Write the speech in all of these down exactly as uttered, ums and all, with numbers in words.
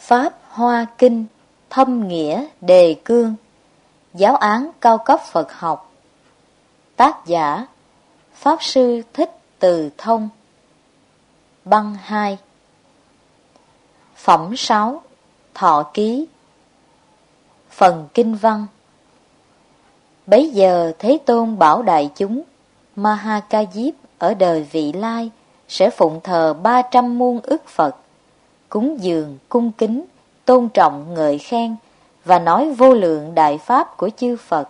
Pháp Hoa Kinh, thâm nghĩa đề cương, giáo án cao cấp Phật học. Tác giả Pháp Sư Thích Từ Thông. Băng hai. Phẩm sáu. Thọ ký. Phần kinh văn. Bấy giờ Thế Tôn bảo đại chúng, Ma Ha Diếp ở đời vị lai sẽ phụng thờ ba trăm muôn ức Phật, cúng dường, cung kính, tôn trọng, ngợi khen và nói vô lượng đại pháp của chư Phật.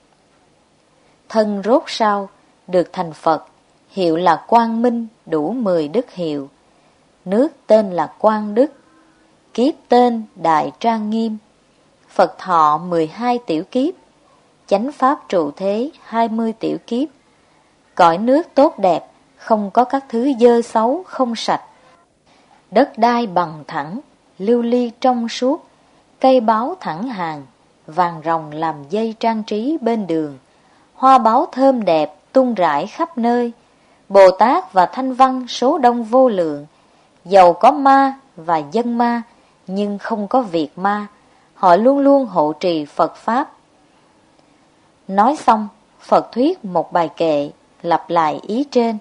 Thân rốt sau được thành Phật, hiệu là Quang Minh, đủ mười đức hiệu. Nước tên là Quang Đức, kiếp tên Đại Trang Nghiêm. Phật thọ mười hai tiểu kiếp, chánh pháp trụ thế hai mươi tiểu kiếp. Cõi nước tốt đẹp, không có các thứ dơ xấu không sạch. Đất đai bằng thẳng, lưu ly trong suốt, cây báu thẳng hàng, vàng ròng làm dây trang trí bên đường, hoa báu thơm đẹp tung rải khắp nơi. Bồ Tát và Thanh Văn số đông vô lượng, dầu có ma và dân ma, nhưng không có việc ma, họ luôn luôn hộ trì Phật Pháp. Nói xong, Phật thuyết một bài kệ, lặp lại ý trên.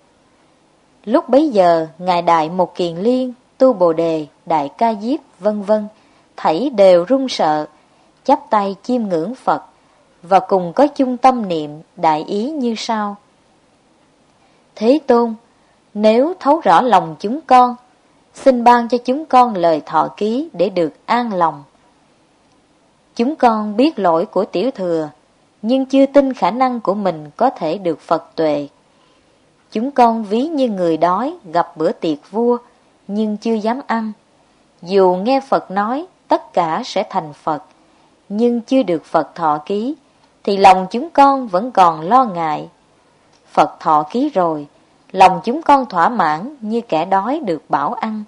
Lúc bấy giờ, Ngài Đại Một Kiền Liên, Tu Bồ Đề, Đại Ca Diếp, vân vân, thảy đều run sợ, chắp tay chiêm ngưỡng Phật, và cùng có chung tâm niệm đại ý như sau. Thế Tôn, nếu thấu rõ lòng chúng con, xin ban cho chúng con lời thọ ký để được an lòng. Chúng con biết lỗi của tiểu thừa, nhưng chưa tin khả năng của mình có thể được Phật tuệ. Chúng con ví như người đói gặp bữa tiệc vua, nhưng chưa dám ăn. Dù nghe Phật nói tất cả sẽ thành Phật, nhưng chưa được Phật thọ ký, thì lòng chúng con vẫn còn lo ngại. Phật thọ ký rồi, lòng chúng con thỏa mãn như kẻ đói được bảo ăn.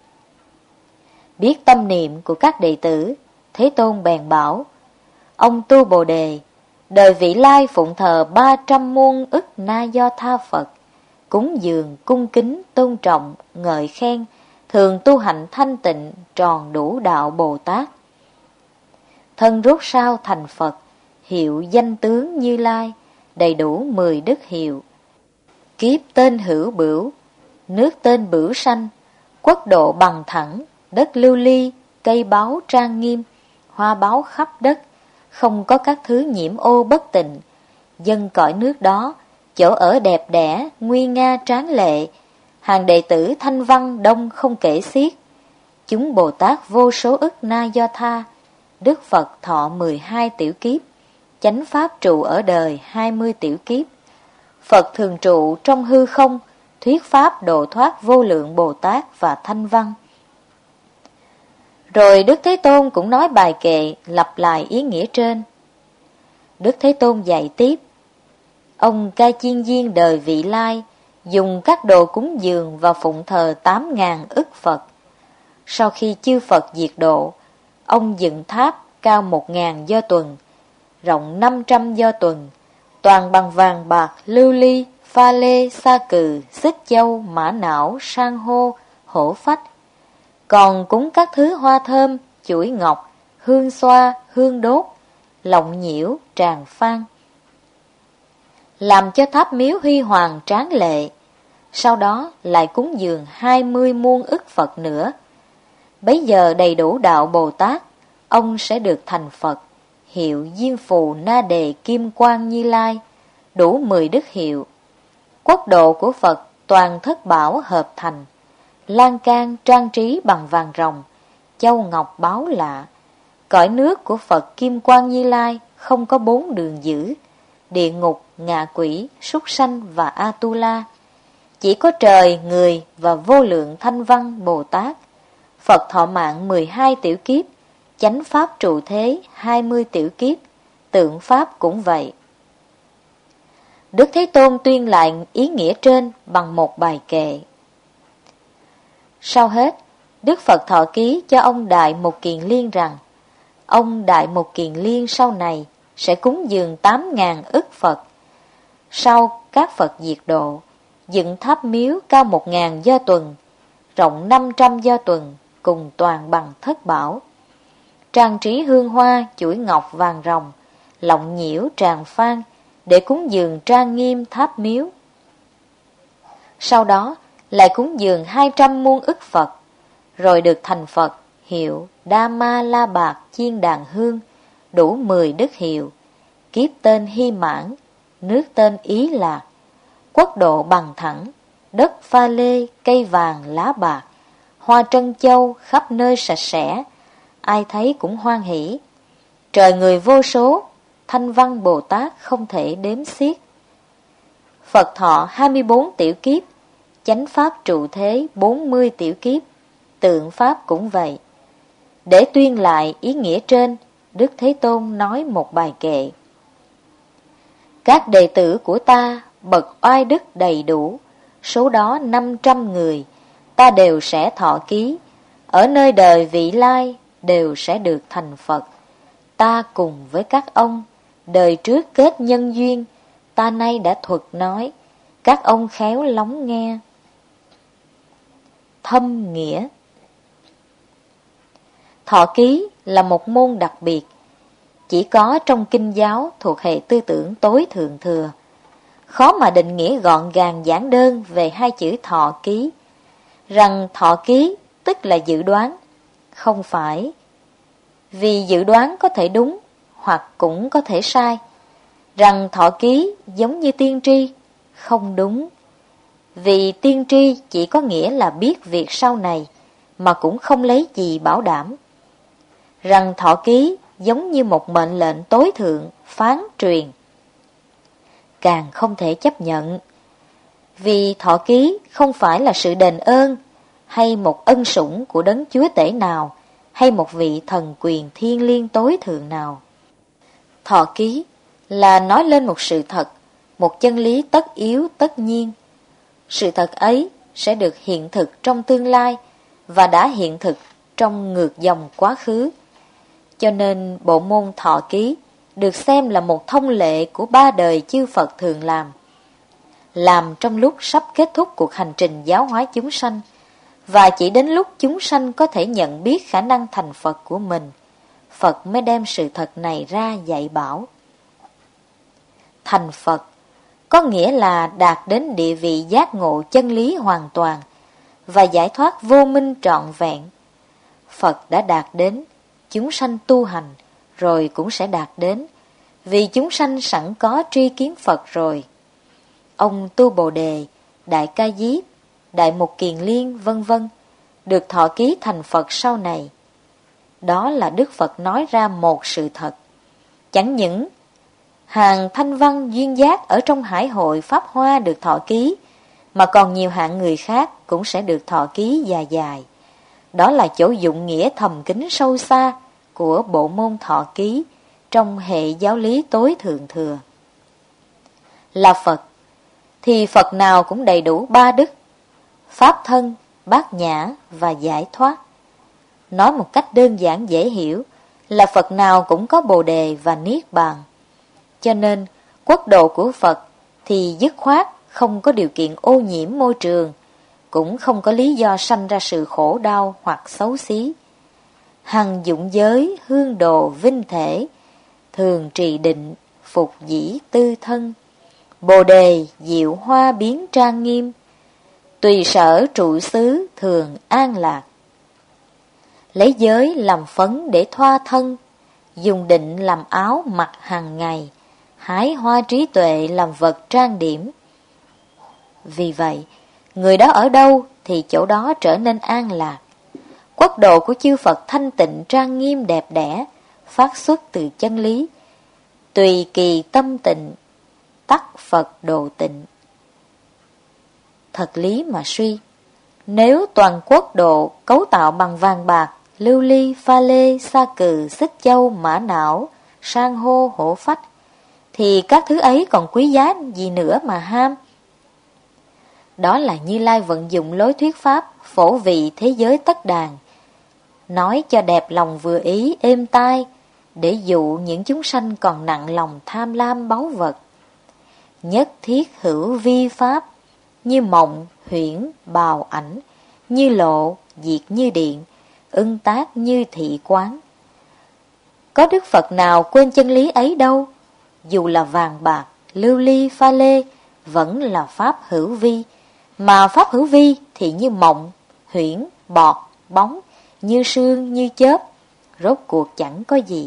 Biết tâm niệm của các đệ tử, Thế Tôn bèn bảo, ông Tu Bồ Đề, đời vị lai phụng thờ ba trăm muôn ức na do tha Phật, cúng dường, cung kính, tôn trọng, ngợi khen, thường tu hạnh thanh tịnh, tròn đủ đạo Bồ Tát. Thân rốt sau thành Phật, hiệu danh tướng Như Lai, đầy đủ mười đức hiệu. Kiếp tên Hữu Bửu, nước tên Bửu Sanh, quốc độ bằng thẳng, đất lưu ly, cây báu trang nghiêm, hoa báu khắp đất, không có các thứ nhiễm ô bất tịnh. Dân cõi nước đó, chỗ ở đẹp đẽ, nguy nga tráng lệ, hàng đệ tử Thanh Văn đông không kể xiết. Chúng Bồ Tát vô số ức na do tha, Đức Phật thọ mười hai tiểu kiếp, chánh pháp trụ ở đời hai mươi tiểu kiếp. Phật thường trụ trong hư không, thuyết pháp độ thoát vô lượng Bồ Tát và Thanh Văn. Rồi Đức Thế Tôn cũng nói bài kệ lặp lại ý nghĩa trên. Đức Thế Tôn dạy tiếp, ông Ca Chiên Diên đời vị lai dùng các đồ cúng dường và phụng thờ tám ngàn ức Phật. Sau khi chư Phật diệt độ, ông dựng tháp cao một ngàn do tuần, rộng năm trăm do tuần, toàn bằng vàng bạc, lưu ly, pha lê, sa cừ, xích châu, mã não, san hô, hổ phách. Còn cúng các thứ hoa thơm, chuỗi ngọc, hương xoa, hương đốt, lọng nhiễu, tràng phan, làm cho tháp miếu huy hoàng tráng lệ. Sau đó lại cúng dường hai mươi muôn ức Phật nữa. Bấy giờ đầy đủ đạo Bồ Tát, ông sẽ được thành Phật, hiệu Diêm Phù Na Đề Kim Quang Như Lai, đủ mười đức hiệu. Quốc độ của Phật toàn thất bảo hợp thành, lan can trang trí bằng vàng ròng, châu ngọc báu lạ. Cõi nước của Phật Kim Quang Như Lai không có bốn đường dữ, địa ngục, ngạ quỷ, súc sanh và A-tu-la. Chỉ có trời, người và vô lượng Thanh Văn Bồ Tát. Phật thọ mạng mười hai tiểu kiếp, chánh pháp trụ thế hai mươi tiểu kiếp, tượng pháp cũng vậy. Đức Thế Tôn tuyên lại ý nghĩa trên bằng một bài kệ. Sau hết, Đức Phật thọ ký cho ông Đại Một Kiền Liên rằng, ông Đại Một Kiền Liên sau này sẽ cúng dường tám ngàn ức Phật. Sau các Phật diệt độ, dựng tháp miếu cao một ngàn do tuần, rộng năm trăm do tuần, cùng toàn bằng thất bảo. Trang trí hương hoa, chuỗi ngọc vàng rồng, lọng nhiễu tràng phan, để cúng dường trang nghiêm tháp miếu. Sau đó lại cúng dường hai trăm muôn ức Phật, rồi được thành Phật hiệu Đa Ma La Bạc Chiên Đàn Hương, đủ mười đức hiệu, kiếp tên Hy Mãn, nước tên Ý Lạc, quốc độ bằng thẳng, đất pha lê, cây vàng lá bạc, hoa trân châu khắp nơi sạch sẽ, ai thấy cũng hoan hỷ. Trời người vô số, thanh văn Bồ Tát không thể đếm xiết. Phật thọ hai mươi bốn tiểu kiếp, chánh pháp trụ thế bốn mươi tiểu kiếp, tượng pháp cũng vậy. Để tuyên lại ý nghĩa trên, Đức Thế Tôn nói một bài kệ. Các đệ tử của ta bậc oai đức đầy đủ, số đó năm trăm người, ta đều sẽ thọ ký, ở nơi đời vị lai đều sẽ được thành Phật. Ta cùng với các ông, đời trước kết nhân duyên, ta nay đã thuật nói, các ông khéo lắng nghe. Thâm nghĩa. Thọ ký là một môn đặc biệt, chỉ có trong kinh giáo thuộc hệ tư tưởng tối thượng thừa. Khó mà định nghĩa gọn gàng giản đơn về hai chữ thọ ký. Rằng thọ ký tức là dự đoán, không phải. Vì dự đoán có thể đúng, hoặc cũng có thể sai. Rằng thọ ký giống như tiên tri, không đúng. Vì tiên tri chỉ có nghĩa là biết việc sau này, mà cũng không lấy gì bảo đảm. Rằng thọ ký giống như một mệnh lệnh tối thượng, phán truyền, càng không thể chấp nhận. Vì thọ ký không phải là sự đền ơn, hay một ân sủng của đấng chúa tể nào, hay một vị thần quyền thiên liêng tối thượng nào. Thọ ký là nói lên một sự thật, một chân lý tất yếu tất nhiên. Sự thật ấy sẽ được hiện thực trong tương lai, và đã hiện thực trong ngược dòng quá khứ. Cho nên bộ môn thọ ký được xem là một thông lệ của ba đời chư Phật thường làm. Làm trong lúc sắp kết thúc cuộc hành trình giáo hóa chúng sanh, và chỉ đến lúc chúng sanh có thể nhận biết khả năng thành Phật của mình, Phật mới đem sự thật này ra dạy bảo. Thành Phật có nghĩa là đạt đến địa vị giác ngộ chân lý hoàn toàn và giải thoát vô minh trọn vẹn. Phật đã đạt đến, chúng sanh tu hành rồi cũng sẽ đạt đến, vì chúng sanh sẵn có tri kiến Phật rồi. Ông Tu Bồ Đề, Đại Ca Diếp, Đại Mục Kiền Liên vân vân được thọ ký thành Phật sau này. Đó là Đức Phật nói ra một sự thật. Chẳng những hàng thanh văn duyên giác ở trong hải hội Pháp Hoa được thọ ký, mà còn nhiều hạng người khác cũng sẽ được thọ ký dài dài. Đó là chỗ dụng nghĩa thầm kín sâu xa của bộ môn thọ ký trong hệ giáo lý tối thượng thừa. Là Phật, thì Phật nào cũng đầy đủ ba đức: Pháp thân, bát nhã và giải thoát. Nói một cách đơn giản dễ hiểu là Phật nào cũng có Bồ Đề và Niết Bàn. Cho nên, quốc độ của Phật thì dứt khoát không có điều kiện ô nhiễm môi trường, cũng không có lý do sanh ra sự khổ đau hoặc xấu xí. Hằng dụng giới, hương đồ, vinh thể, thường trì định, phục dĩ tư thân. Bồ đề, diệu hoa biến trang nghiêm, tùy sở trụ xứ thường an lạc. Lấy giới làm phấn để thoa thân, dùng định làm áo mặc hàng ngày, hái hoa trí tuệ làm vật trang điểm. Vì vậy, người đó ở đâu thì chỗ đó trở nên an lạc. Quốc độ của chư Phật thanh tịnh trang nghiêm đẹp đẽ, phát xuất từ chân lý. Tùy kỳ tâm tịnh, tắc Phật độ tịnh. Thật lý mà suy, nếu toàn quốc độ cấu tạo bằng vàng bạc, lưu ly, pha lê, sa cừ, xích châu, mã não, san hô, hổ phách, thì các thứ ấy còn quý giá gì nữa mà ham. Đó là Như Lai vận dụng lối thuyết pháp phổ vị thế giới tất đàn, nói cho đẹp lòng vừa ý, êm tai, để dụ những chúng sanh còn nặng lòng tham lam báu vật. Nhất thiết hữu vi pháp, như mộng, huyễn, bào ảnh, như lộ, diệt như điện, ưng tác như thị quán. Có Đức Phật nào quên chân lý ấy đâu, dù là vàng bạc, lưu ly, pha lê, vẫn là pháp hữu vi, mà pháp hữu vi thì như mộng, huyễn, bọt, bóng, như sương, như chớp, rốt cuộc chẳng có gì.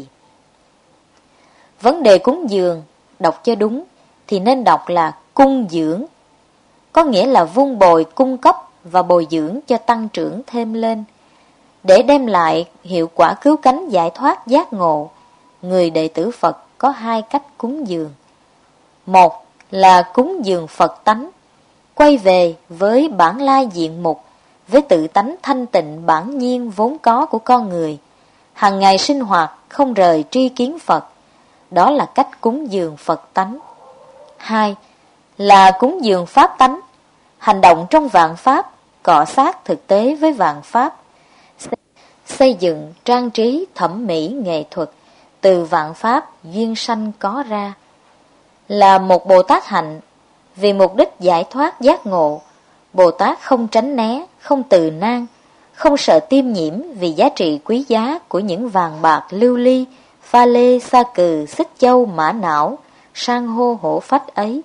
Vấn đề cúng dường, đọc cho đúng, thì nên đọc là cung dưỡng, có nghĩa là vun bồi, cung cấp và bồi dưỡng cho tăng trưởng thêm lên. Để đem lại hiệu quả cứu cánh giải thoát giác ngộ, người đệ tử Phật có hai cách cúng dường. Một là cúng dường Phật tánh, quay về với bản lai diện mục, với tự tánh thanh tịnh bản nhiên vốn có của con người, hàng ngày sinh hoạt không rời tri kiến Phật. Đó là cách cúng dường Phật tánh. Hai là cúng dường Pháp tánh, hành động trong vạn Pháp, cọ sát thực tế với vạn Pháp, xây dựng, trang trí, thẩm mỹ, nghệ thuật, từ vạn Pháp duyên sanh có ra. Là một Bồ Tát hạnh, vì mục đích giải thoát giác ngộ, Bồ Tát không tránh né, không từ nan, không sợ tiêm nhiễm vì giá trị quý giá của những vàng bạc lưu ly, pha lê, sa cừ, xích châu, mã não, san hô hổ phách ấy.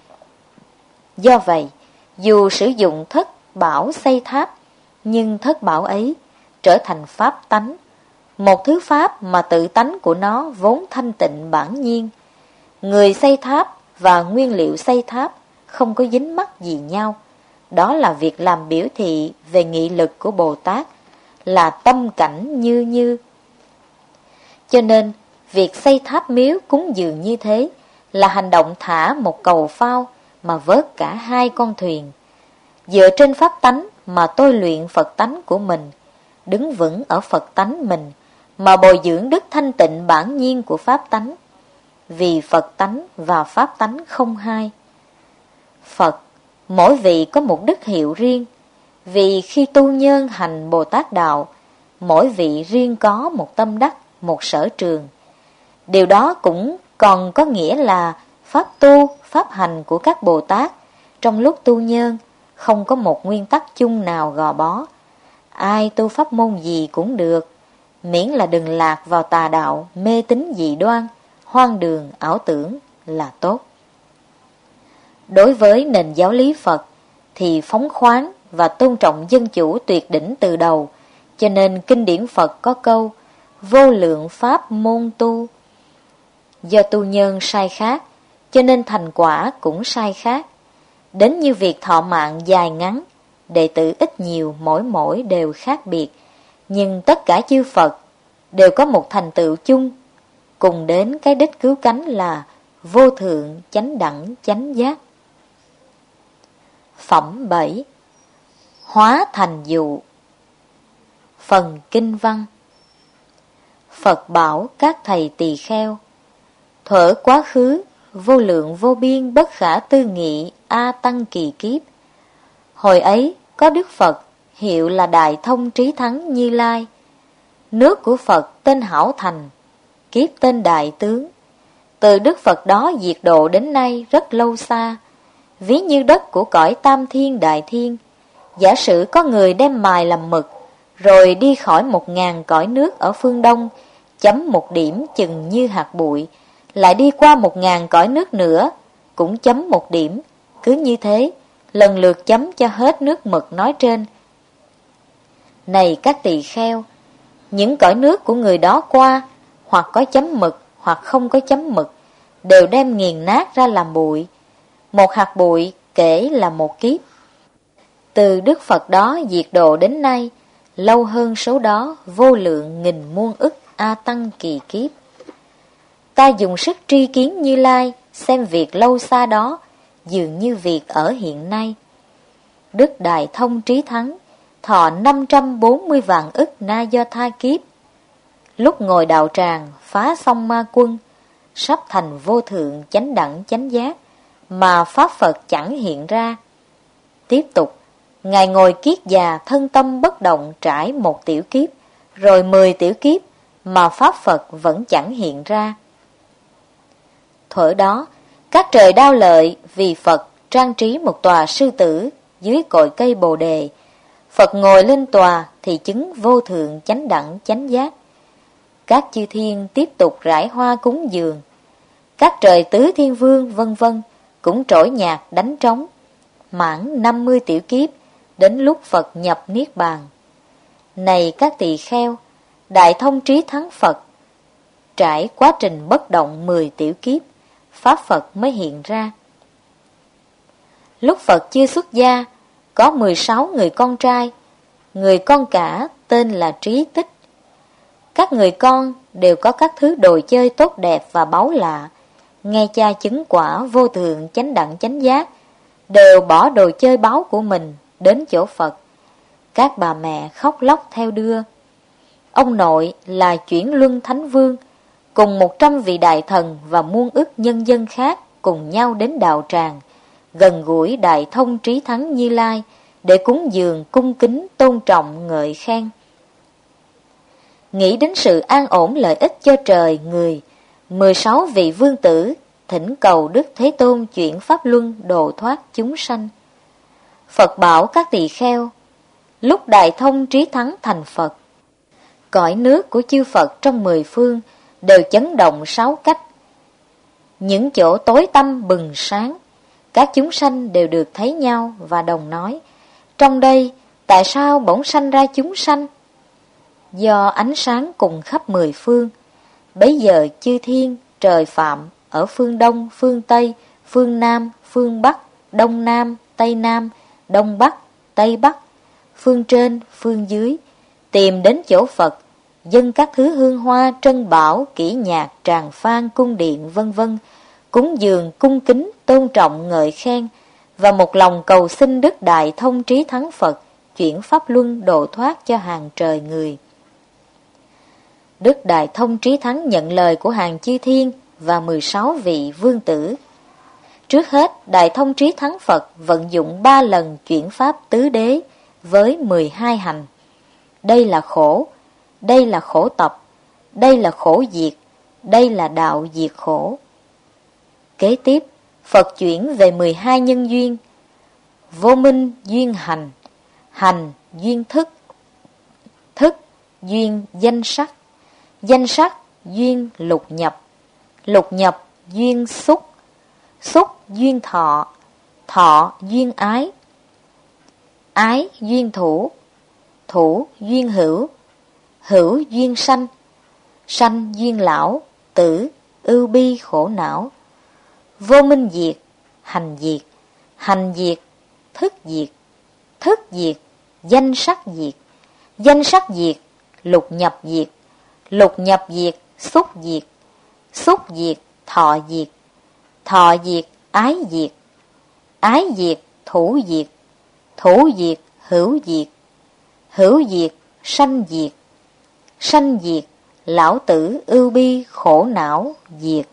Do vậy, dù sử dụng thất bảo xây tháp, nhưng thất bảo ấy trở thành pháp tánh, một thứ pháp mà tự tánh của nó vốn thanh tịnh bản nhiên. Người xây tháp và nguyên liệu xây tháp không có dính mắc gì nhau. Đó là việc làm biểu thị về nghị lực của Bồ Tát, là tâm cảnh như như. Cho nên, việc xây tháp miếu cúng dường như thế là hành động thả một cầu phao mà vớt cả hai con thuyền. Dựa trên pháp tánh mà tôi luyện Phật tánh của mình, đứng vững ở Phật tánh mình mà bồi dưỡng đức thanh tịnh bản nhiên của pháp tánh. Vì Phật tánh và pháp tánh không hai. Phật, mỗi vị có một đức hiệu riêng, vì khi tu nhân hành Bồ Tát đạo, mỗi vị riêng có một tâm đắc, một sở trường. Điều đó cũng còn có nghĩa là pháp tu, pháp hành của các Bồ Tát trong lúc tu nhân không có một nguyên tắc chung nào gò bó. Ai tu pháp môn gì cũng được, miễn là đừng lạc vào tà đạo, mê tín dị đoan, hoang đường, ảo tưởng là tốt. Đối với nền giáo lý Phật thì phóng khoáng và tôn trọng dân chủ tuyệt đỉnh từ đầu, cho nên kinh điển Phật có câu vô lượng pháp môn tu. Do tu nhân sai khác, cho nên thành quả cũng sai khác. Đến như việc thọ mạng dài ngắn, đệ tử ít nhiều mỗi mỗi đều khác biệt, nhưng tất cả chư Phật đều có một thành tựu chung, cùng đến cái đích cứu cánh là vô thượng chánh đẳng chánh giác. Phẩm bảy. Hóa thành dụ. Phần kinh văn. Phật bảo các thầy tỳ kheo: thuở quá khứ, vô lượng vô biên bất khả tư nghị A Tăng kỳ kiếp. Hồi ấy có Đức Phật, hiệu là Đại Thông Trí Thắng Như Lai. Nước của Phật tên Hảo Thành, kiếp tên Đại Tướng. Từ Đức Phật đó diệt độ đến nay rất lâu xa, ví như đất của cõi Tam Thiên Đại Thiên. Giả sử có người đem mài làm mực, rồi đi khỏi một ngàn cõi nước ở phương Đông, chấm một điểm chừng như hạt bụi, lại đi qua một ngàn cõi nước nữa, cũng chấm một điểm, cứ như thế, lần lượt chấm cho hết nước mực nói trên. Này các tỳ kheo, những cõi nước của người đó qua, hoặc có chấm mực, hoặc không có chấm mực, đều đem nghiền nát ra làm bụi. Một hạt bụi kể là một kiếp. Từ Đức Phật đó diệt độ đến nay, lâu hơn số đó vô lượng nghìn muôn ức A Tăng kỳ kiếp. Ta dùng sức tri kiến Như Lai, xem việc lâu xa đó dường như việc ở hiện nay. Đức Đại Thông Trí Thắng thọ năm trăm bốn mươi vạn ức na do tha kiếp. Lúc ngồi đạo tràng phá xong ma quân, sắp thành vô thượng chánh đẳng chánh giác, mà Pháp Phật chẳng hiện ra. Tiếp tục, Ngài ngồi kiết già thân tâm bất động trải một tiểu kiếp, rồi mười tiểu kiếp, mà Pháp Phật vẫn chẳng hiện ra. Thuở đó, các trời đao lợi vì Phật trang trí một tòa sư tử dưới cội cây bồ đề. Phật ngồi lên tòa thì chứng vô thượng chánh đẳng chánh giác. Các chư thiên tiếp tục rải hoa cúng dường. Các trời tứ thiên vương vân vân cũng trỗi nhạc đánh trống. Mãn năm mươi tiểu kiếp, đến lúc Phật nhập niết bàn. Này các tỳ kheo, đại thông trí thắng Phật, trải quá trình bất động mười tiểu kiếp, Pháp Phật mới hiện ra. Lúc Phật chưa xuất gia, có mười sáu người con trai, người con cả tên là Trí Tích. Các người con đều có các thứ đồ chơi tốt đẹp và báu lạ. Nghe cha chứng quả vô thượng chánh đẳng chánh giác, đều bỏ đồ chơi báu của mình đến chỗ Phật. Các bà mẹ khóc lóc theo đưa. Ông nội là Chuyển Luân Thánh Vương, cùng một trăm vị đại thần và muôn ức nhân dân khác cùng nhau đến đạo tràng, gần gũi đại thông trí thắng Như Lai, để cúng dường cung kính tôn trọng ngợi khen. Nghĩ đến sự an ổn lợi ích cho trời người, mười sáu vị vương tử thỉnh cầu Đức Thế Tôn chuyển pháp luân độ thoát chúng sanh. Phật bảo các tỳ kheo, lúc đại thông trí thắng thành Phật, cõi nước của chư Phật trong mười phương đều chấn động sáu cách. Những chỗ tối tăm bừng sáng, các chúng sanh đều được thấy nhau và đồng nói, trong đây tại sao bỗng sanh ra chúng sanh? Do ánh sáng cùng khắp mười phương. Bấy giờ chư thiên, trời Phạm ở phương Đông, phương Tây, phương Nam, phương Bắc, Đông Nam, Tây Nam, Đông Bắc, Tây Bắc, phương trên, phương dưới, tìm đến chỗ Phật, dâng các thứ hương hoa, trân bảo, kỹ nhạc, tràng phan, cung điện vân vân, cúng dường, cung kính, tôn trọng, ngợi khen, và một lòng cầu xin Đức Đại Thông Trí Thắng Phật chuyển pháp luân độ thoát cho hàng trời người. Đức Đại Thông Trí Thắng nhận lời của hàng chư thiên và mười sáu vị vương tử. Trước hết, Đại Thông Trí Thắng Phật vận dụng ba lần chuyển pháp tứ đế với mười hai hành. Đây là khổ, đây là khổ tập, đây là khổ diệt, đây là đạo diệt khổ. Kế tiếp, Phật chuyển về mười hai nhân duyên: vô minh duyên hành, hành duyên thức, thức duyên danh sắc, danh sắc duyên lục nhập, lục nhập duyên xúc, xúc duyên thọ, thọ duyên ái, ái duyên thủ, thủ duyên hữu, hữu duyên sanh, sanh duyên lão, tử, ưu bi khổ não. Vô minh diệt, hành diệt, hành diệt, thức diệt, thức diệt, danh sắc diệt, danh sắc diệt, lục nhập diệt, lục nhập diệt, xúc diệt, xúc diệt, thọ diệt, thọ diệt, ái diệt, ái diệt, thủ diệt, thủ diệt, hữu diệt, hữu diệt, sanh diệt, sanh diệt, lão tử ưu bi khổ não diệt.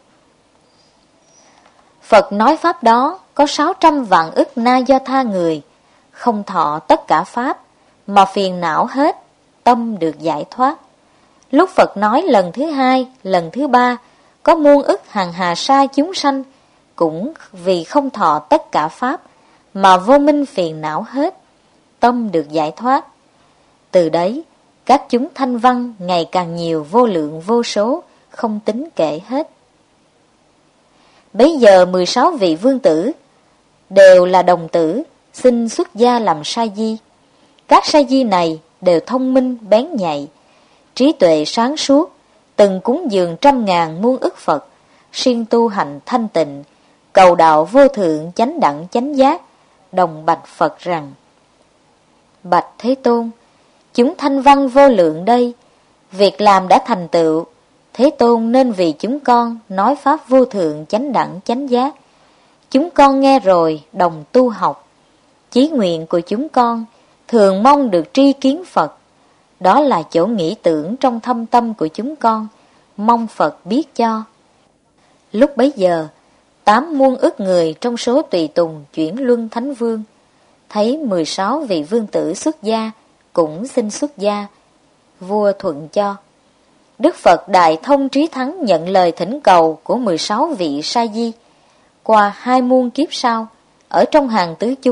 Phật nói pháp đó có sáu trăm vạn ức na do tha người, không thọ tất cả pháp, mà phiền não hết, tâm được giải thoát. Lúc Phật nói lần thứ hai, lần thứ ba, có muôn ức hàng hà sa chúng sanh, cũng vì không thọ tất cả pháp, mà vô minh phiền não hết, tâm được giải thoát. Từ đấy, các chúng thanh văn ngày càng nhiều vô lượng vô số, không tính kể hết. Bấy giờ mười sáu vị vương tử đều là đồng tử, xin xuất gia làm sa di. Các sa di này đều thông minh bén nhạy, trí tuệ sáng suốt, từng cúng dường trăm ngàn muôn ức Phật, siêng tu hành thanh tịnh, cầu đạo vô thượng chánh đẳng chánh giác, đồng bạch Phật rằng: bạch Thế Tôn, chúng thanh văn vô lượng đây, việc làm đã thành tựu, Thế Tôn nên vì chúng con nói pháp vô thượng chánh đẳng chánh giác. Chúng con nghe rồi đồng tu học. Chí nguyện của chúng con thường mong được tri kiến Phật. Đó là chỗ nghĩ tưởng trong thâm tâm của chúng con, mong Phật biết cho. Lúc bấy giờ, tám muôn ức người trong số tùy tùng chuyển luân thánh vương thấy mười sáu vị vương tử xuất gia, cũng xin xuất gia. Vua thuận cho. Đức Phật Đại Thông Trí Thắng nhận lời thỉnh cầu của mười sáu vị sa di. Qua hai muôn kiếp sau, ở trong hàng tứ chúng,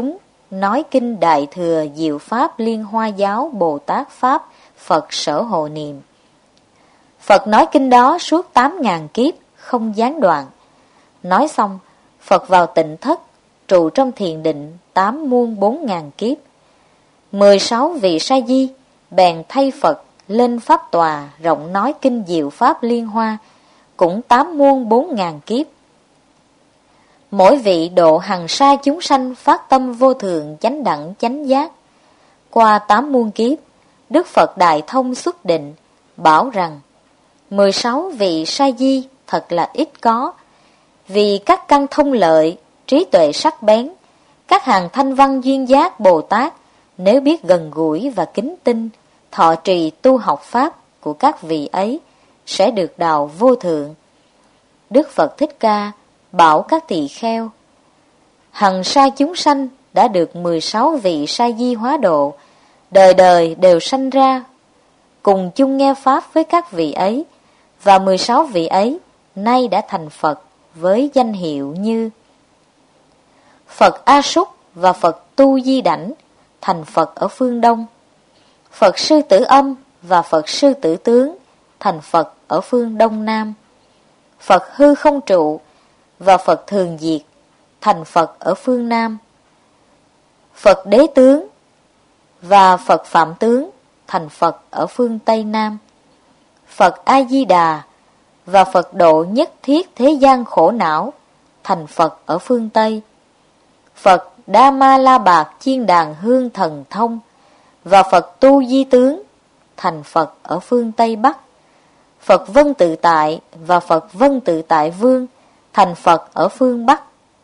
nói kinh Đại Thừa Diệu Pháp Liên Hoa Giáo Bồ Tát Pháp Phật Sở Hộ Niệm. Phật nói kinh đó suốt tám ngàn kiếp, không gián đoạn. Nói xong, Phật vào tịnh thất, trụ trong thiền định tám muôn bốn ngàn kiếp. Mười sáu vị sa di bèn thay Phật lên pháp tòa rộng nói kinh Diệu Pháp Liên Hoa, cũng tám muôn bốn ngàn kiếp. Mỗi vị độ hằng sa chúng sanh phát tâm vô thượng chánh đẳng chánh giác. Qua tám muôn kiếp, Đức Phật Đại Thông xuất định, bảo rằng mười sáu vị sa di thật là ít có, vì các căn thông lợi, trí tuệ sắc bén, các hàng thanh văn duyên giác Bồ Tát, nếu biết gần gũi và kính tinh, thọ trì tu học Pháp của các vị ấy, sẽ được đạo vô thượng. Đức Phật Thích Ca bảo các tỳ kheo, hằng sa chúng sanh đã được mười sáu vị sa di hóa độ, đời đời đều sanh ra, cùng chung nghe Pháp với các vị ấy, và mười sáu vị ấy nay đã thành Phật với danh hiệu như Phật A Súc và Phật Tu Di Đảnh, thành Phật ở phương Đông, Phật Sư Tử Âm và Phật Sư Tử Tướng, thành Phật ở phương Đông Nam, Phật Hư Không Trụ và Phật Thường Diệt, thành Phật ở phương Nam, Phật Đế Tướng và Phật Phạm Tướng, thành Phật ở phương Tây Nam, Phật A Di Đà và Phật Độ Nhất Thiết Thế Gian Khổ Não, thành Phật ở phương Tây, Phật Đa Ma La Bạc Chiên Đàn Hương Thần Thông và Phật Tu Di Tướng, thành Phật ở phương Tây Bắc, Phật Vân Tự Tại và Phật Vân Tự Tại Vương, thành Phật ở phương Bắc,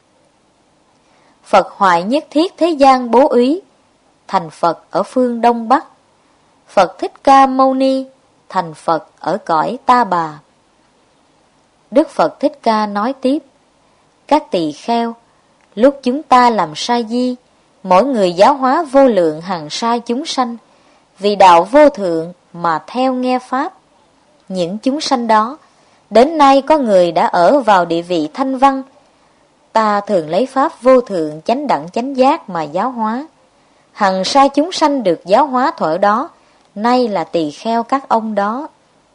Phật Hoại Nhất Thiết Thế Gian Bố Úy, thành Phật ở phương Đông Bắc, Phật Thích Ca Mâu Ni, thành Phật ở cõi Ta Bà. Đức Phật Thích Ca nói tiếp, các tỳ kheo, lúc chúng ta làm sa di, mỗi người giáo hóa vô lượng hằng sa chúng sanh, vì đạo vô thượng mà theo nghe Pháp. Những chúng sanh đó, đến nay có người đã ở vào địa vị thanh văn. Ta thường lấy Pháp vô thượng chánh đẳng chánh giác mà giáo hóa. Hằng sa chúng sanh được giáo hóa thuở đó, nay là tỳ kheo các ông đó.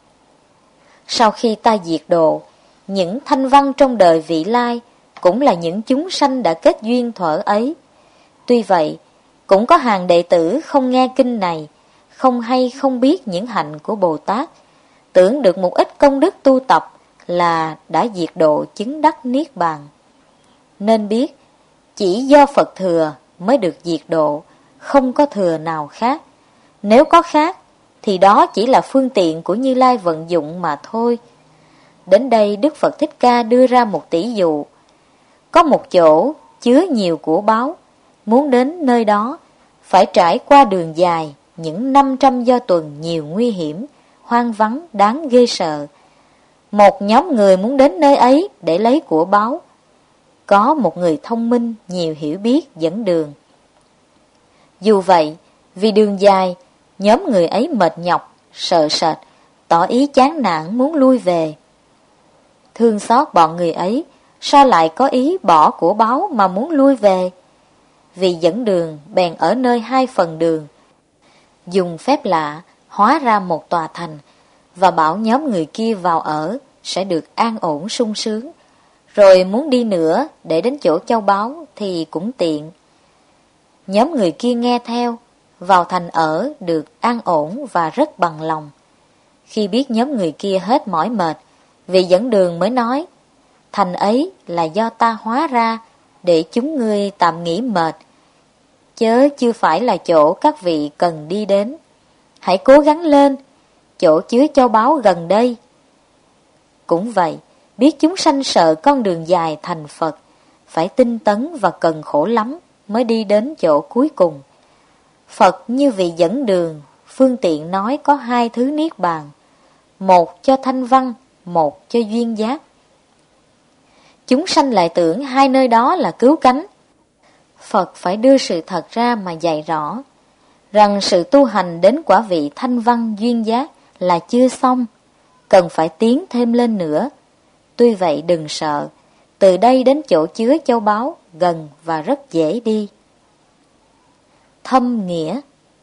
Sau khi ta diệt độ, những thanh văn trong đời vị lai cũng là những chúng sanh đã kết duyên thuở ấy. Tuy vậy, cũng có hàng đệ tử không nghe kinh này, không hay không biết những hạnh của Bồ Tát, tưởng được một ít công đức tu tập là đã diệt độ chứng đắc niết bàn. Nên biết, chỉ do Phật thừa mới được diệt độ, không có thừa nào khác. Nếu có khác, thì đó chỉ là phương tiện của Như Lai vận dụng mà thôi. Đến đây Đức Phật Thích Ca đưa ra một tỷ dụ. Có một chỗ chứa nhiều của báu, muốn đến nơi đó phải trải qua đường dài, những năm trăm do tuần nhiều nguy hiểm, hoang vắng đáng ghê sợ. Một nhóm người muốn đến nơi ấy để lấy của báu. Có một người thông minh, nhiều hiểu biết dẫn đường. Dù vậy, vì đường dài, nhóm người ấy mệt nhọc, sợ sệt, tỏ ý chán nản muốn lui về. Thương xót bọn người ấy, sao lại có ý bỏ của báu mà muốn lui về? Vì dẫn đường bèn ở nơi hai phần đường, dùng phép lạ hóa ra một tòa thành, và bảo nhóm người kia vào ở sẽ được an ổn sung sướng. Rồi muốn đi nữa để đến chỗ châu báu thì cũng tiện. Nhóm người kia nghe theo, vào thành ở được an ổn và rất bằng lòng. Khi biết nhóm người kia hết mỏi mệt, vị dẫn đường mới nói, thành ấy là do ta hóa ra để chúng ngươi tạm nghỉ mệt, chớ chưa phải là chỗ các vị cần đi đến. Hãy cố gắng lên, chỗ chứa châu báu gần đây. Cũng vậy, biết chúng sanh sợ con đường dài thành Phật, phải tinh tấn và cần khổ lắm mới đi đến chỗ cuối cùng. Phật như vị dẫn đường, phương tiện nói có hai thứ niết bàn, một cho thanh văn, một cho duyên giác. Chúng sanh lại tưởng hai nơi đó là cứu cánh. Phật phải đưa sự thật ra mà dạy rõ, rằng sự tu hành đến quả vị thanh văn duyên giác là chưa xong, cần phải tiến thêm lên nữa. Tuy vậy đừng sợ, từ đây đến chỗ chứa châu báu gần và rất dễ đi. thâm nghĩa.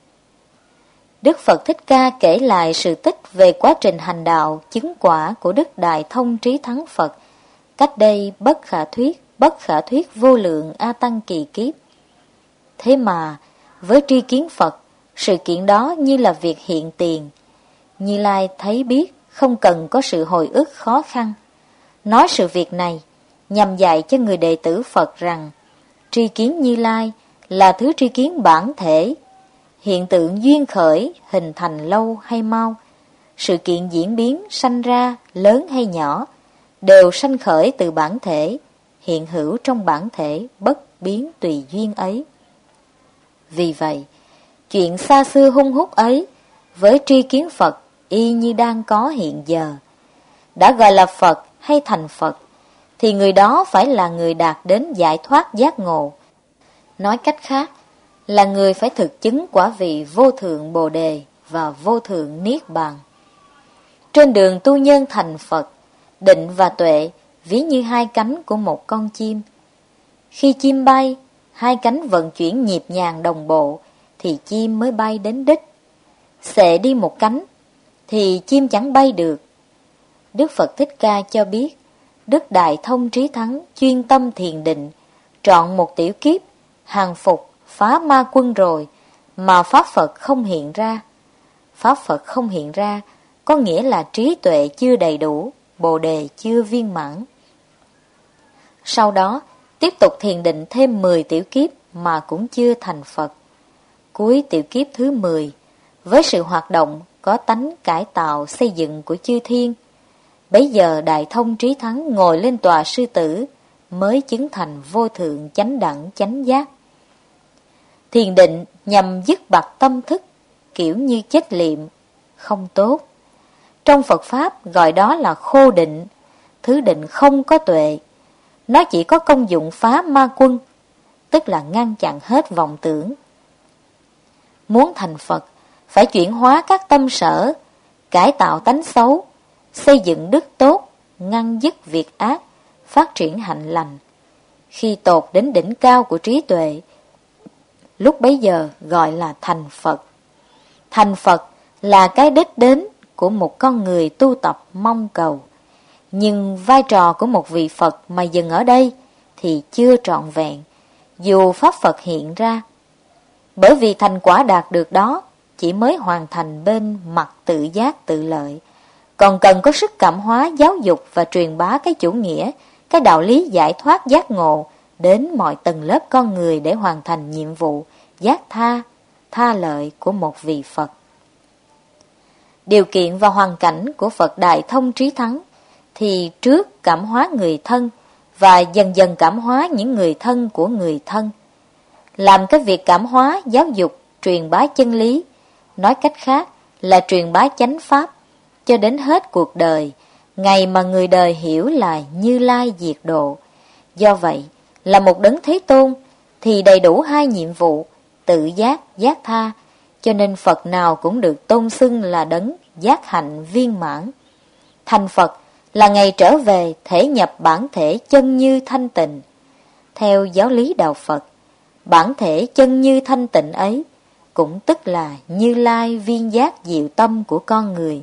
Đức Phật Thích Ca kể lại sự tích về quá trình hành đạo chứng quả của Đức Đại Thông Trí Thắng Phật cách đây bất khả thuyết, bất khả thuyết vô lượng A Tăng kỳ kiếp. Thế mà, với tri kiến Phật, sự kiện đó như là việc hiện tiền. Như Lai thấy biết không cần có sự hồi ức khó khăn. Nói sự việc này nhằm dạy cho người đệ tử Phật rằng tri kiến Như Lai là thứ tri kiến bản thể. Hiện tượng duyên khởi hình thành lâu hay mau, sự kiện diễn biến sanh ra lớn hay nhỏ đều sanh khởi từ bản thể, hiện hữu trong bản thể bất biến tùy duyên ấy. Vì vậy, chuyện xa xưa hung hút ấy với tri kiến Phật y như đang có hiện giờ. Đã gọi là Phật hay thành Phật thì người đó phải là người đạt đến giải thoát giác ngộ. Nói cách khác là người phải thực chứng quả vị vô thượng Bồ Đề và vô thượng Niết Bàn. Trên đường tu nhân thành Phật, định và tuệ ví như hai cánh của một con chim. Khi chim bay, hai cánh vận chuyển nhịp nhàng đồng bộ thì chim mới bay đến đích. Xệ đi một cánh thì chim chẳng bay được. Đức Phật Thích Ca cho biết Đức Đại Thông Trí Thắng chuyên tâm thiền định, trọn một tiểu kiếp, hàng phục, phá ma quân rồi, mà Pháp Phật không hiện ra. Pháp Phật không hiện ra có nghĩa là trí tuệ chưa đầy đủ, Bồ Đề chưa viên mãn. Sau đó, tiếp tục thiền định thêm mười tiểu kiếp mà cũng chưa thành Phật. Cuối tiểu kiếp thứ mười, với sự hoạt động có tánh cải tạo xây dựng của chư thiên, bấy giờ Đại Thông Trí Thắng ngồi lên tòa sư tử, mới chứng thành vô thượng chánh đẳng chánh giác. Thiền định nhằm dứt bặt tâm thức, kiểu như chết liệm, không tốt. Trong Phật Pháp gọi đó là khô định, thứ định không có tuệ. Nó chỉ có công dụng phá ma quân, tức là ngăn chặn hết vọng tưởng. Muốn thành Phật, phải chuyển hóa các tâm sở, cải tạo tánh xấu, xây dựng đức tốt, ngăn dứt việc ác, phát triển hạnh lành. Khi tột đến đỉnh cao của trí tuệ, lúc bấy giờ gọi là thành Phật. Thành Phật là cái đích đến của một con người tu tập mong cầu. Nhưng vai trò của một vị Phật mà dừng ở đây thì chưa trọn vẹn, dù Pháp Phật hiện ra. Bởi vì thành quả đạt được đó chỉ mới hoàn thành bên mặt tự giác tự lợi, còn cần có sức cảm hóa giáo dục và truyền bá cái chủ nghĩa, cái đạo lý giải thoát giác ngộ đến mọi tầng lớp con người để hoàn thành nhiệm vụ giác tha, tha lợi của một vị Phật. Điều kiện và hoàn cảnh của Phật Đại Thông Trí Thắng thì trước cảm hóa người thân và dần dần cảm hóa những người thân của người thân. Làm cái việc cảm hóa, giáo dục, truyền bá chân lý, nói cách khác là truyền bá chánh pháp, cho đến hết cuộc đời, ngày mà người đời hiểu là Như Lai diệt độ. Do vậy, là một đấng Thế Tôn thì đầy đủ hai nhiệm vụ, tự giác, giác tha, cho nên Phật nào cũng được tôn xưng là đấng giác hạnh viên mãn. Thành Phật là ngày trở về thể nhập bản thể chân như thanh tịnh. Theo giáo lý đạo Phật, bản thể chân như thanh tịnh ấy cũng tức là Như Lai viên giác diệu tâm của con người.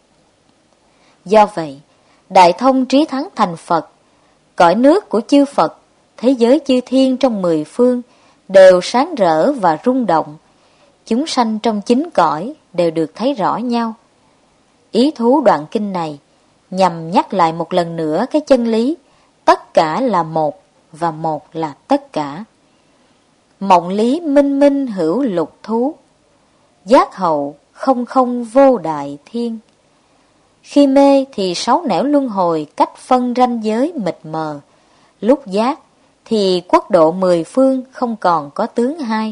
Do vậy, Đại Thông Trí Thắng thành Phật, cõi nước của chư Phật, thế giới chư thiên trong mười phương đều sáng rỡ và rung động. Chúng sanh trong chín cõi đều được thấy rõ nhau. Ý thú đoạn kinh này nhằm nhắc lại một lần nữa cái chân lý tất cả là một và một là tất cả. Mộng lý minh minh hữu lục thú, giác hậu không không vô đại thiên. Khi mê thì sáu nẻo luân hồi cách phân ranh giới mịt mờ, lúc giác thì quốc độ mười phương không còn có tướng hai.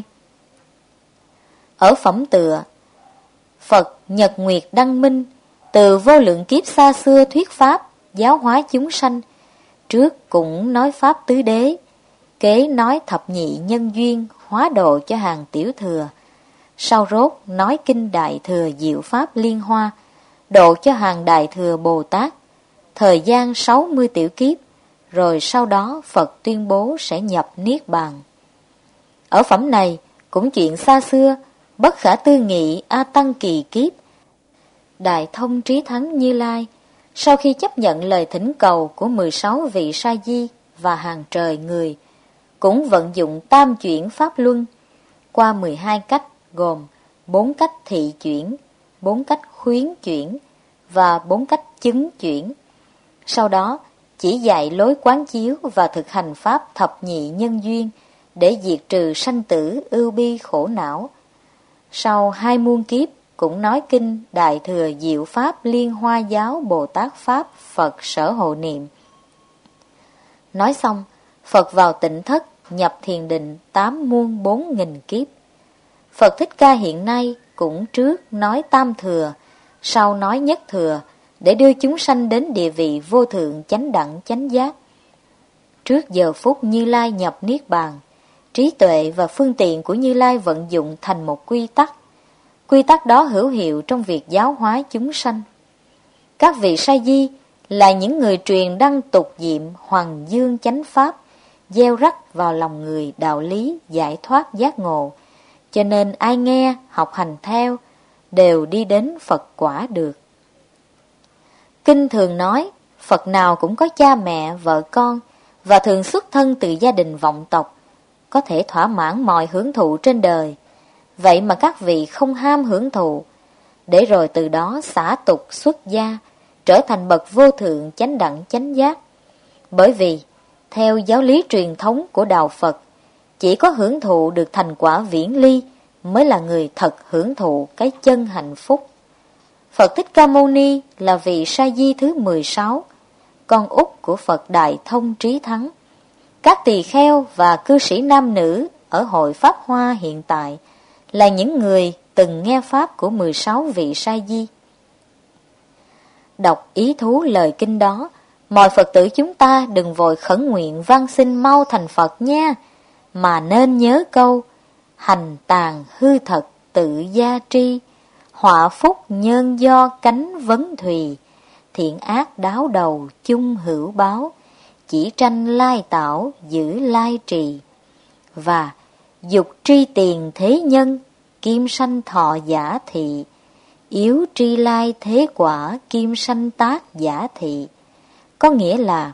Ở phẩm tựa, Phật Nhật Nguyệt Đăng Minh từ vô lượng kiếp xa xưa thuyết pháp, giáo hóa chúng sanh. Trước cũng nói pháp tứ đế, kế nói thập nhị nhân duyên hóa độ cho hàng tiểu thừa. Sau rốt nói kinh đại thừa diệu pháp liên hoa, độ cho hàng đại thừa Bồ Tát. Thời gian sáu mươi tiểu kiếp, rồi sau đó Phật tuyên bố sẽ nhập Niết Bàn. Ở phẩm này cũng chuyện xa xưa, bất khả tư nghị A Tăng kỳ kiếp. Đại Thông Trí Thắng Như Lai, sau khi chấp nhận lời thỉnh cầu của mười sáu vị sa di và hàng trời người, cũng vận dụng tam chuyển pháp luân qua mười hai cách, gồm bốn cách thị chuyển, bốn cách khuyến chuyển và bốn cách chứng chuyển. Sau đó chỉ dạy lối quán chiếu và thực hành pháp thập nhị nhân duyên để diệt trừ sanh tử ưu bi khổ não. Sau hai muôn kiếp cũng nói kinh Đại Thừa Diệu Pháp Liên Hoa Giáo Bồ Tát Pháp Phật Sở Hộ Niệm. Nói xong, Phật vào tịnh thất nhập thiền định tám muôn bốn nghìn kiếp. Phật Thích Ca hiện nay cũng trước nói tam thừa, sau nói nhất thừa, để đưa chúng sanh đến địa vị vô thượng chánh đẳng chánh giác. Trước giờ phút Như Lai nhập Niết Bàn, trí tuệ và phương tiện của Như Lai vận dụng thành một quy tắc. Quy tắc đó hữu hiệu trong việc giáo hóa chúng sanh. Các vị sa di là những người truyền đăng tục diệm hoàng dương chánh pháp, gieo rắc vào lòng người đạo lý giải thoát giác ngộ, cho nên ai nghe, học hành theo, đều đi đến Phật quả được. Kinh thường nói, Phật nào cũng có cha mẹ, vợ con, và thường xuất thân từ gia đình vọng tộc, có thể thỏa mãn mọi hưởng thụ trên đời. Vậy mà các vị không ham hưởng thụ, để rồi từ đó xả tục xuất gia, trở thành bậc vô thượng chánh đẳng chánh giác. Bởi vì, theo giáo lý truyền thống của Đạo Phật, chỉ có hưởng thụ được thành quả viễn ly mới là người thật hưởng thụ cái chân hạnh phúc. Phật Thích Ca Mâu Ni là vị sa di thứ mười sáu, con út của Phật Đại Thông Trí Thắng. Các tỳ kheo và cư sĩ nam nữ ở hội Pháp Hoa hiện tại là những người từng nghe pháp của mười sáu vị sa di. Đọc ý thú lời kinh đó, mọi Phật tử chúng ta đừng vội khẩn nguyện van xin mau thành Phật nha, mà nên nhớ câu hành tàn hư thật tự gia tri, họa phúc nhân do cánh vấn thùy, thiện ác đáo đầu chung hữu báo, chỉ tranh lai tạo giữ lai trì. Và dục tri tiền thế nhân, kim sanh thọ giả thị, yếu tri lai thế quả kim sanh tác giả thị. Có nghĩa là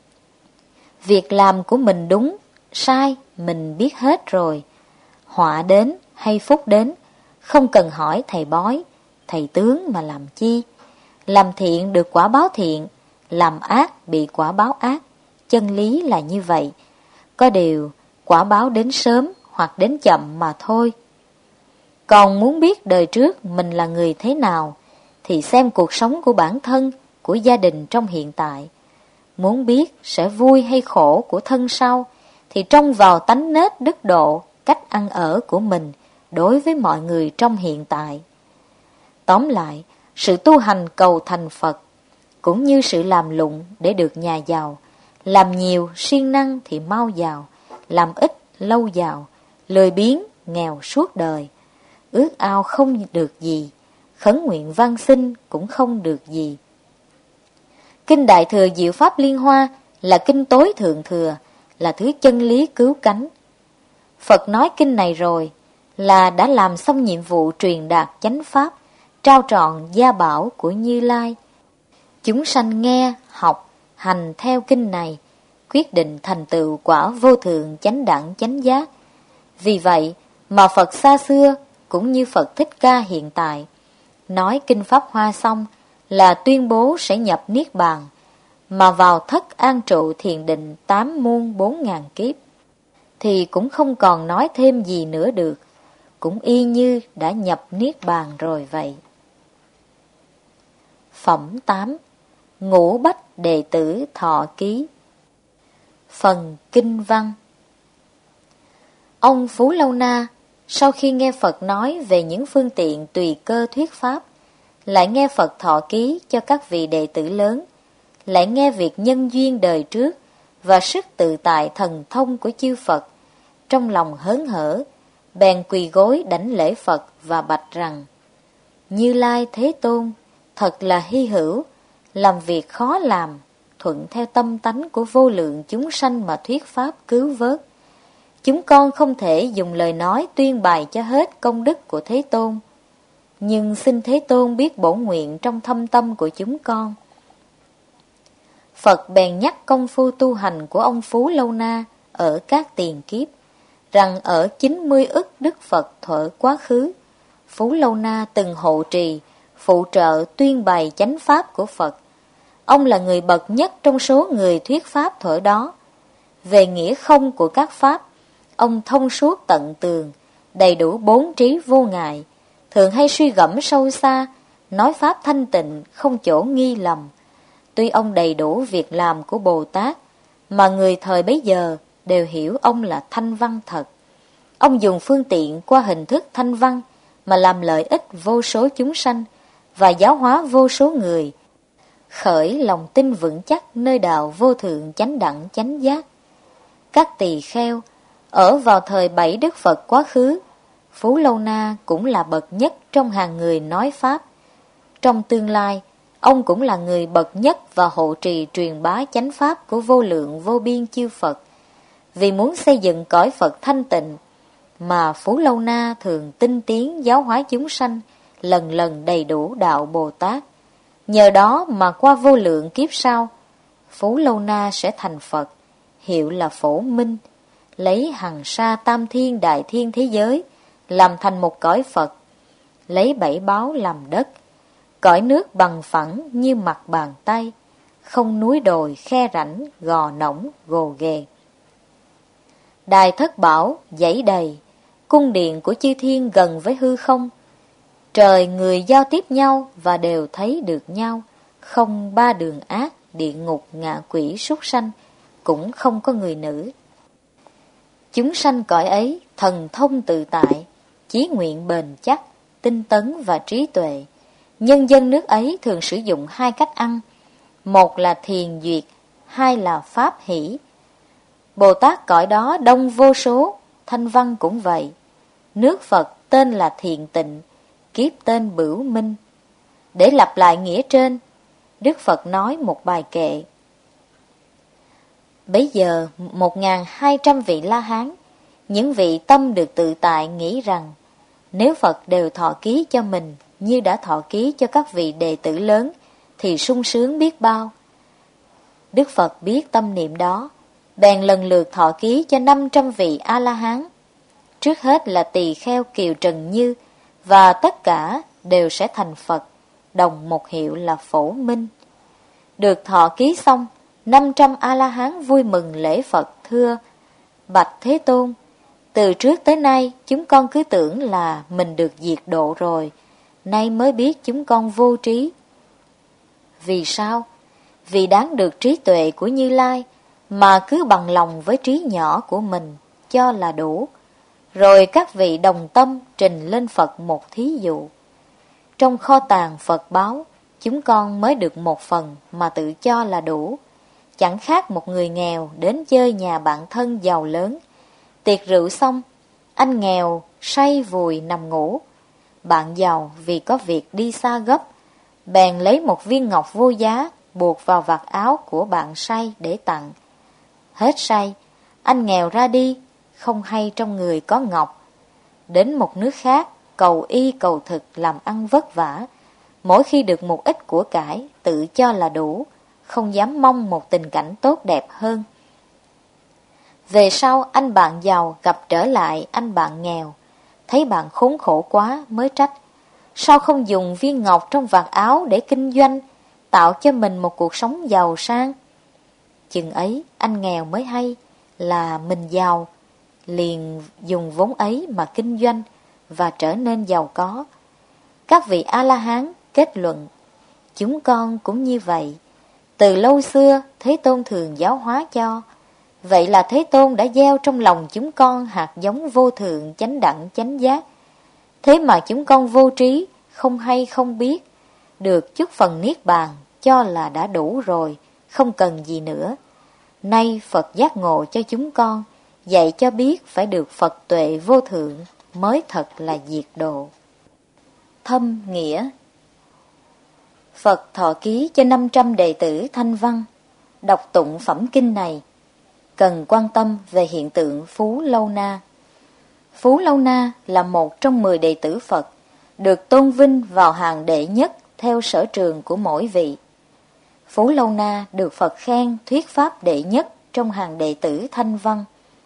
việc làm của mình đúng, sai mình biết hết rồi. Họa đến hay phúc đến, không cần hỏi thầy bói, thầy tướng mà làm chi. Làm thiện được quả báo thiện, làm ác bị quả báo ác. Chân lý là như vậy. Có điều quả báo đến sớm hoặc đến chậm mà thôi. Còn muốn biết đời trước mình là người thế nào, thì xem cuộc sống của bản thân, của gia đình trong hiện tại. Muốn biết sẽ vui hay khổ của thân sau, thì trông vào tánh nết đức độ, cách ăn ở của mình đối với mọi người trong hiện tại. Tóm lại, sự tu hành cầu thành Phật, cũng như sự làm lụng để được nhà giàu, làm nhiều siêng năng thì mau giàu, làm ít lâu giàu, lười biếng nghèo suốt đời. Ước ao không được gì, khấn nguyện van xin cũng không được gì. Kinh Đại Thừa Diệu Pháp Liên Hoa là kinh tối thượng thừa, là thứ chân lý cứu cánh. Phật nói kinh này rồi là đã làm xong nhiệm vụ truyền đạt chánh pháp, trao trọn gia bảo của Như Lai. Chúng sanh nghe, học, hành theo kinh này, quyết định thành tựu quả vô thượng chánh đẳng chánh giác. Vì vậy mà Phật xa xưa cũng như Phật Thích Ca hiện tại, nói kinh Pháp Hoa xong là tuyên bố sẽ nhập Niết Bàn, mà vào thất an trụ thiền định tám muôn bốn ngàn kiếp, thì cũng không còn nói thêm gì nữa được, cũng y như đã nhập Niết Bàn rồi vậy. Phẩm tám. Ngũ Bách Đệ Tử Thọ Ký. Phần Kinh Văn. Ông Phú Lâu Na sau khi nghe Phật nói về những phương tiện tùy cơ thuyết pháp, lại nghe Phật thọ ký cho các vị đệ tử lớn, lại nghe việc nhân duyên đời trước và sức tự tại thần thông của chư Phật, trong lòng hớn hở, bèn quỳ gối đảnh lễ Phật và bạch rằng: Như Lai Thế Tôn, thật là hy hữu, làm việc khó làm, thuận theo tâm tánh của vô lượng chúng sanh mà thuyết pháp cứu vớt. Chúng con không thể dùng lời nói tuyên bày cho hết công đức của Thế Tôn, nhưng xin Thế Tôn biết bổn nguyện trong thâm tâm của chúng con. Phật bèn nhắc công phu tu hành của ông Phú Lâu Na ở các tiền kiếp, rằng ở chín mươi ức Đức Phật thuở quá khứ, Phú Lâu Na từng hộ trì, phụ trợ tuyên bày chánh pháp của Phật. Ông là người bậc nhất trong số người thuyết pháp thuở đó. Về nghĩa không của các pháp, ông thông suốt tận tường, đầy đủ bốn trí vô ngại, thường hay suy gẫm sâu xa, nói pháp thanh tịnh, không chỗ nghi lầm. Tuy ông đầy đủ việc làm của Bồ Tát, mà người thời bấy giờ đều hiểu ông là thanh văn thật. Ông dùng phương tiện qua hình thức thanh văn mà làm lợi ích vô số chúng sanh và giáo hóa vô số người, khởi lòng tin vững chắc nơi đạo vô thượng chánh đẳng chánh giác. Các tỳ kheo, ở vào thời bảy Đức Phật quá khứ, Phú Lâu Na cũng là bậc nhất trong hàng người nói pháp. Trong tương lai, ông cũng là người bậc nhất và hộ trì truyền bá chánh pháp của vô lượng vô biên chư Phật. Vì muốn xây dựng cõi Phật thanh tịnh, mà Phú Lâu Na thường tinh tiến giáo hóa chúng sanh, lần lần đầy đủ đạo Bồ Tát. Nhờ đó mà qua vô lượng kiếp sau, Phú Lâu Na sẽ thành Phật, hiệu là Phổ Minh, lấy hằng sa tam thiên đại thiên thế giới làm thành một cõi Phật, lấy bảy báo làm đất, cõi nước bằng phẳng như mặt bàn tay, không núi đồi khe rãnh gò nõng gồ ghề. Đài thất bảo dãy đầy, cung điện của chư thiên gần với hư không. Trời người giao tiếp nhau và đều thấy được nhau, không ba đường ác, địa ngục, ngạ quỷ, súc sanh, cũng không có người nữ. Chúng sanh cõi ấy thần thông tự tại, chí nguyện bền chắc, tinh tấn và trí tuệ. Nhân dân nước ấy thường sử dụng hai cách ăn, một là thiền duyệt, hai là pháp hỷ. Bồ Tát cõi đó đông vô số, thanh văn cũng vậy. Nước Phật tên là Thiện Tịnh, kiếp tên Bửu Minh. Để lặp lại nghĩa trên, Đức Phật nói một bài kệ. Bấy giờ một ngàn hai trăm vị La Hán, những vị tâm được tự tại nghĩ rằng nếu Phật đều thọ ký cho mình như đã thọ ký cho các vị đệ tử lớn thì sung sướng biết bao. Đức Phật biết tâm niệm đó, bèn lần lượt thọ ký cho năm trăm vị A-la-hán. Trước hết là tỳ kheo Kiều Trần Như, và tất cả đều sẽ thành Phật, đồng một hiệu là Phổ Minh. Được thọ ký xong, năm trăm A-la-hán vui mừng lễ Phật thưa: Bạch Thế Tôn, từ trước tới nay chúng con cứ tưởng là mình được diệt độ rồi, nay mới biết chúng con vô trí. Vì sao? Vì đáng được trí tuệ của Như Lai, mà cứ bằng lòng với trí nhỏ của mình, cho là đủ. Rồi các vị đồng tâm trình lên Phật một thí dụ. Trong kho tàng Phật báo, chúng con mới được một phần mà tự cho là đủ. Chẳng khác một người nghèo đến chơi nhà bạn thân giàu lớn. Tiệc rượu xong, anh nghèo say vùi nằm ngủ. Bạn giàu vì có việc đi xa gấp, bèn lấy một viên ngọc vô giá buộc vào vạt áo của bạn say để tặng. Hết say, anh nghèo ra đi, không hay trong người có ngọc. Đến một nước khác, cầu y cầu thực làm ăn vất vả. Mỗi khi được một ít của cải, tự cho là đủ, không dám mong một tình cảnh tốt đẹp hơn. Về sau, anh bạn giàu gặp trở lại anh bạn nghèo, thấy bạn khốn khổ quá mới trách: sao không dùng viên ngọc trong vạt áo để kinh doanh, tạo cho mình một cuộc sống giàu sang? Chừng ấy, anh nghèo mới hay là mình giàu, liền dùng vốn ấy mà kinh doanh và trở nên giàu có. Các vị A-la-hán kết luận: chúng con cũng như vậy. Từ lâu xưa, Thế Tôn thường giáo hóa cho. Vậy là Thế Tôn đã gieo trong lòng chúng con hạt giống vô thượng chánh đẳng chánh giác. Thế mà chúng con vô trí, không hay không biết, được chút phần niết bàn cho là đã đủ rồi, không cần gì nữa. Nay Phật giác ngộ cho chúng con, dạy cho biết phải được Phật tuệ vô thượng mới thật là diệt độ. Thâm nghĩa. Phật thọ ký cho năm trăm đệ tử Thanh Văn đọc tụng phẩm kinh này. cần quan tâm về hiện tượng Phú Lâu Na. Phú Lâu Na là một trong mười đệ tử Phật, được tôn vinh vào hàng đệ nhất theo sở trường của mỗi vị. Phú Lâu Na được Phật khen thuyết pháp đệ nhất trong hàng đệ tử Thanh Văn.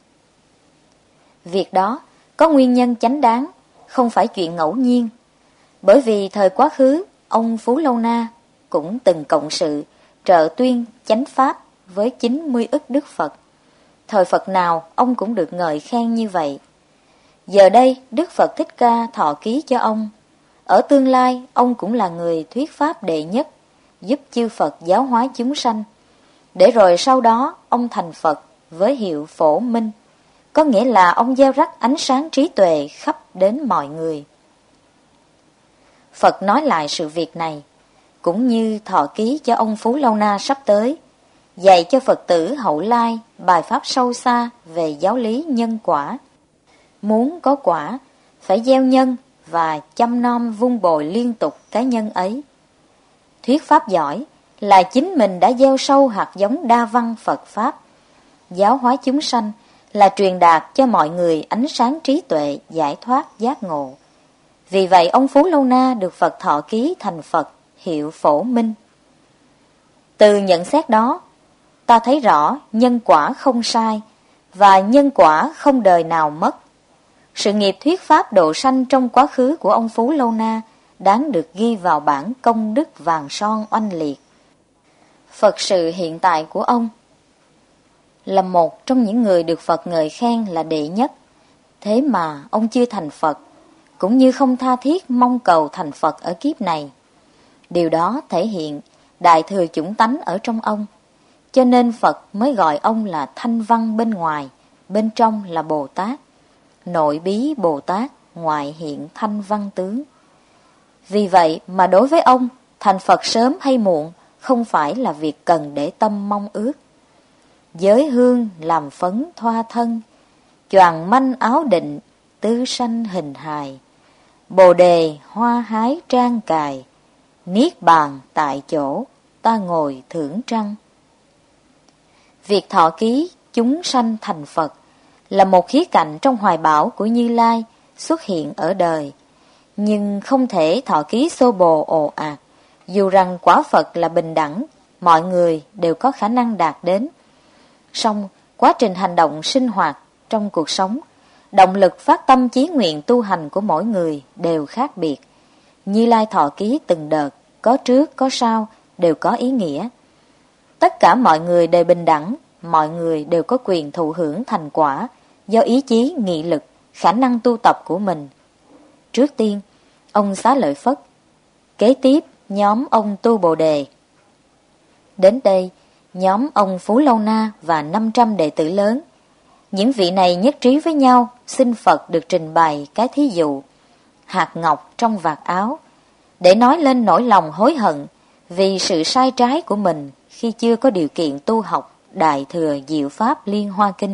Việc đó có nguyên nhân chánh đáng, không phải chuyện ngẫu nhiên. Bởi vì thời quá khứ, ông Phú Lâu Na cũng từng cộng sự, trợ tuyên chánh pháp với chín mươi ức Đức Phật. Thời Phật nào ông cũng được ngợi khen như vậy. Giờ đây Đức Phật Thích Ca thọ ký cho ông. Ở tương lai ông cũng là người thuyết pháp đệ nhất, giúp chư Phật giáo hóa chúng sanh. Để rồi sau đó ông thành Phật với hiệu Phổ Minh, có nghĩa là ông gieo rắc ánh sáng trí tuệ khắp đến mọi người. Phật nói lại sự việc này, cũng như thọ ký cho ông Phú Lâu Na sắp tới, dạy cho Phật tử hậu lai bài pháp sâu xa về giáo lý nhân quả. Muốn có quả, phải gieo nhân và chăm nom vun bồi liên tục cái nhân ấy. Thuyết pháp giỏi là chính mình đã gieo sâu hạt giống đa văn Phật Pháp. Giáo hóa chúng sanh là truyền đạt cho mọi người ánh sáng trí tuệ, giải thoát, giác ngộ. Vì vậy ông Phú Lâu Na được Phật thọ ký thành Phật, hiệu Phổ Minh. Từ nhận xét đó, ta thấy rõ nhân quả không sai, và nhân quả không đời nào mất. Sự nghiệp thuyết pháp độ sanh trong quá khứ của ông Phú Lâu Na đáng được ghi vào bản công đức vàng son oanh liệt. Phật sự hiện tại của ông là một trong những người được Phật ngợi khen là đệ nhất. Thế mà ông chưa thành Phật, cũng như không tha thiết mong cầu thành Phật ở kiếp này. Điều đó thể hiện đại thừa chủng tánh ở trong ông, cho nên Phật mới gọi ông là Thanh Văn bên ngoài, bên trong là Bồ Tát. Nội bí Bồ Tát, ngoại hiện Thanh Văn tướng. Vì vậy mà đối với ông, thành Phật sớm hay muộn không phải là việc cần để tâm mong ước. Giới hương làm phấn thoa thân, choàng manh áo định, tư sanh hình hài. Bồ đề hoa hái trang cài, niết bàn tại chỗ, ta ngồi thưởng trăng. Việc thọ ký chúng sanh thành Phật là một khía cạnh trong hoài bão của Như Lai xuất hiện ở đời, nhưng không thể thọ ký xô bồ ồ ạt, dù rằng quả Phật là bình đẳng, mọi người đều có khả năng đạt đến. Song quá trình hành động sinh hoạt trong cuộc sống, động lực phát tâm chí nguyện tu hành của mỗi người đều khác biệt. Như Lai thọ ký từng đợt, có trước có sau, đều có ý nghĩa. Tất cả mọi người đều bình đẳng, mọi người đều có quyền thụ hưởng thành quả do ý chí, nghị lực, khả năng tu tập của mình. Trước tiên, ông Xá Lợi Phất, kế tiếp nhóm ông Tu Bồ Đề. Đến đây, nhóm ông Phú Lâu Na và năm trăm đệ tử lớn. Những vị này nhất trí với nhau, xin Phật được trình bày cái thí dụ hạt ngọc trong vạt áo, để nói lên nỗi lòng hối hận vì sự sai trái của mình khi chưa có điều kiện tu học Đại Thừa Diệu Pháp Liên Hoa Kinh.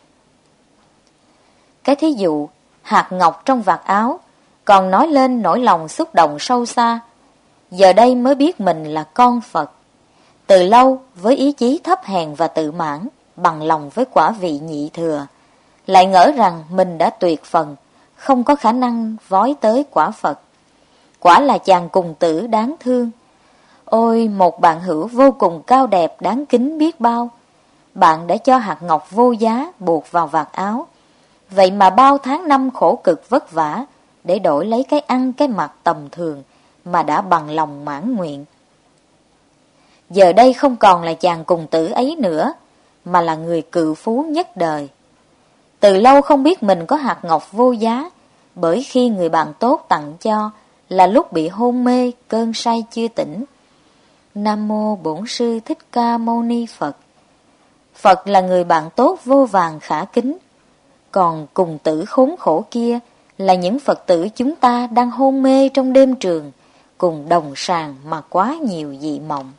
Cái thí dụ hạt ngọc trong vạt áo còn nói lên nỗi lòng xúc động sâu xa. Giờ đây mới biết mình là con Phật. Từ lâu với ý chí thấp hèn và tự mãn, bằng lòng với quả vị nhị thừa, lại ngỡ rằng mình đã tuyệt phần, không có khả năng vói tới quả Phật. Quả là chàng cùng tử đáng thương. Ôi, một bạn hữu vô cùng cao đẹp đáng kính biết bao. Bạn đã cho hạt ngọc vô giá buộc vào vạt áo. Vậy mà bao tháng năm khổ cực vất vả để đổi lấy cái ăn cái mặc tầm thường mà đã bằng lòng mãn nguyện. Giờ đây không còn là chàng cùng tử ấy nữa, mà là người cự phú nhất đời. Từ lâu không biết mình có hạt ngọc vô giá, bởi khi người bạn tốt tặng cho là lúc bị hôn mê, cơn say chưa tỉnh. Nam mô Bổn Sư Thích Ca Mâu Ni Phật. Phật là người bạn tốt vô vàn khả kính. Còn cùng tử khốn khổ kia là những Phật tử chúng ta đang hôn mê trong đêm trường, cùng đồng sàng mà quá nhiều dị mộng.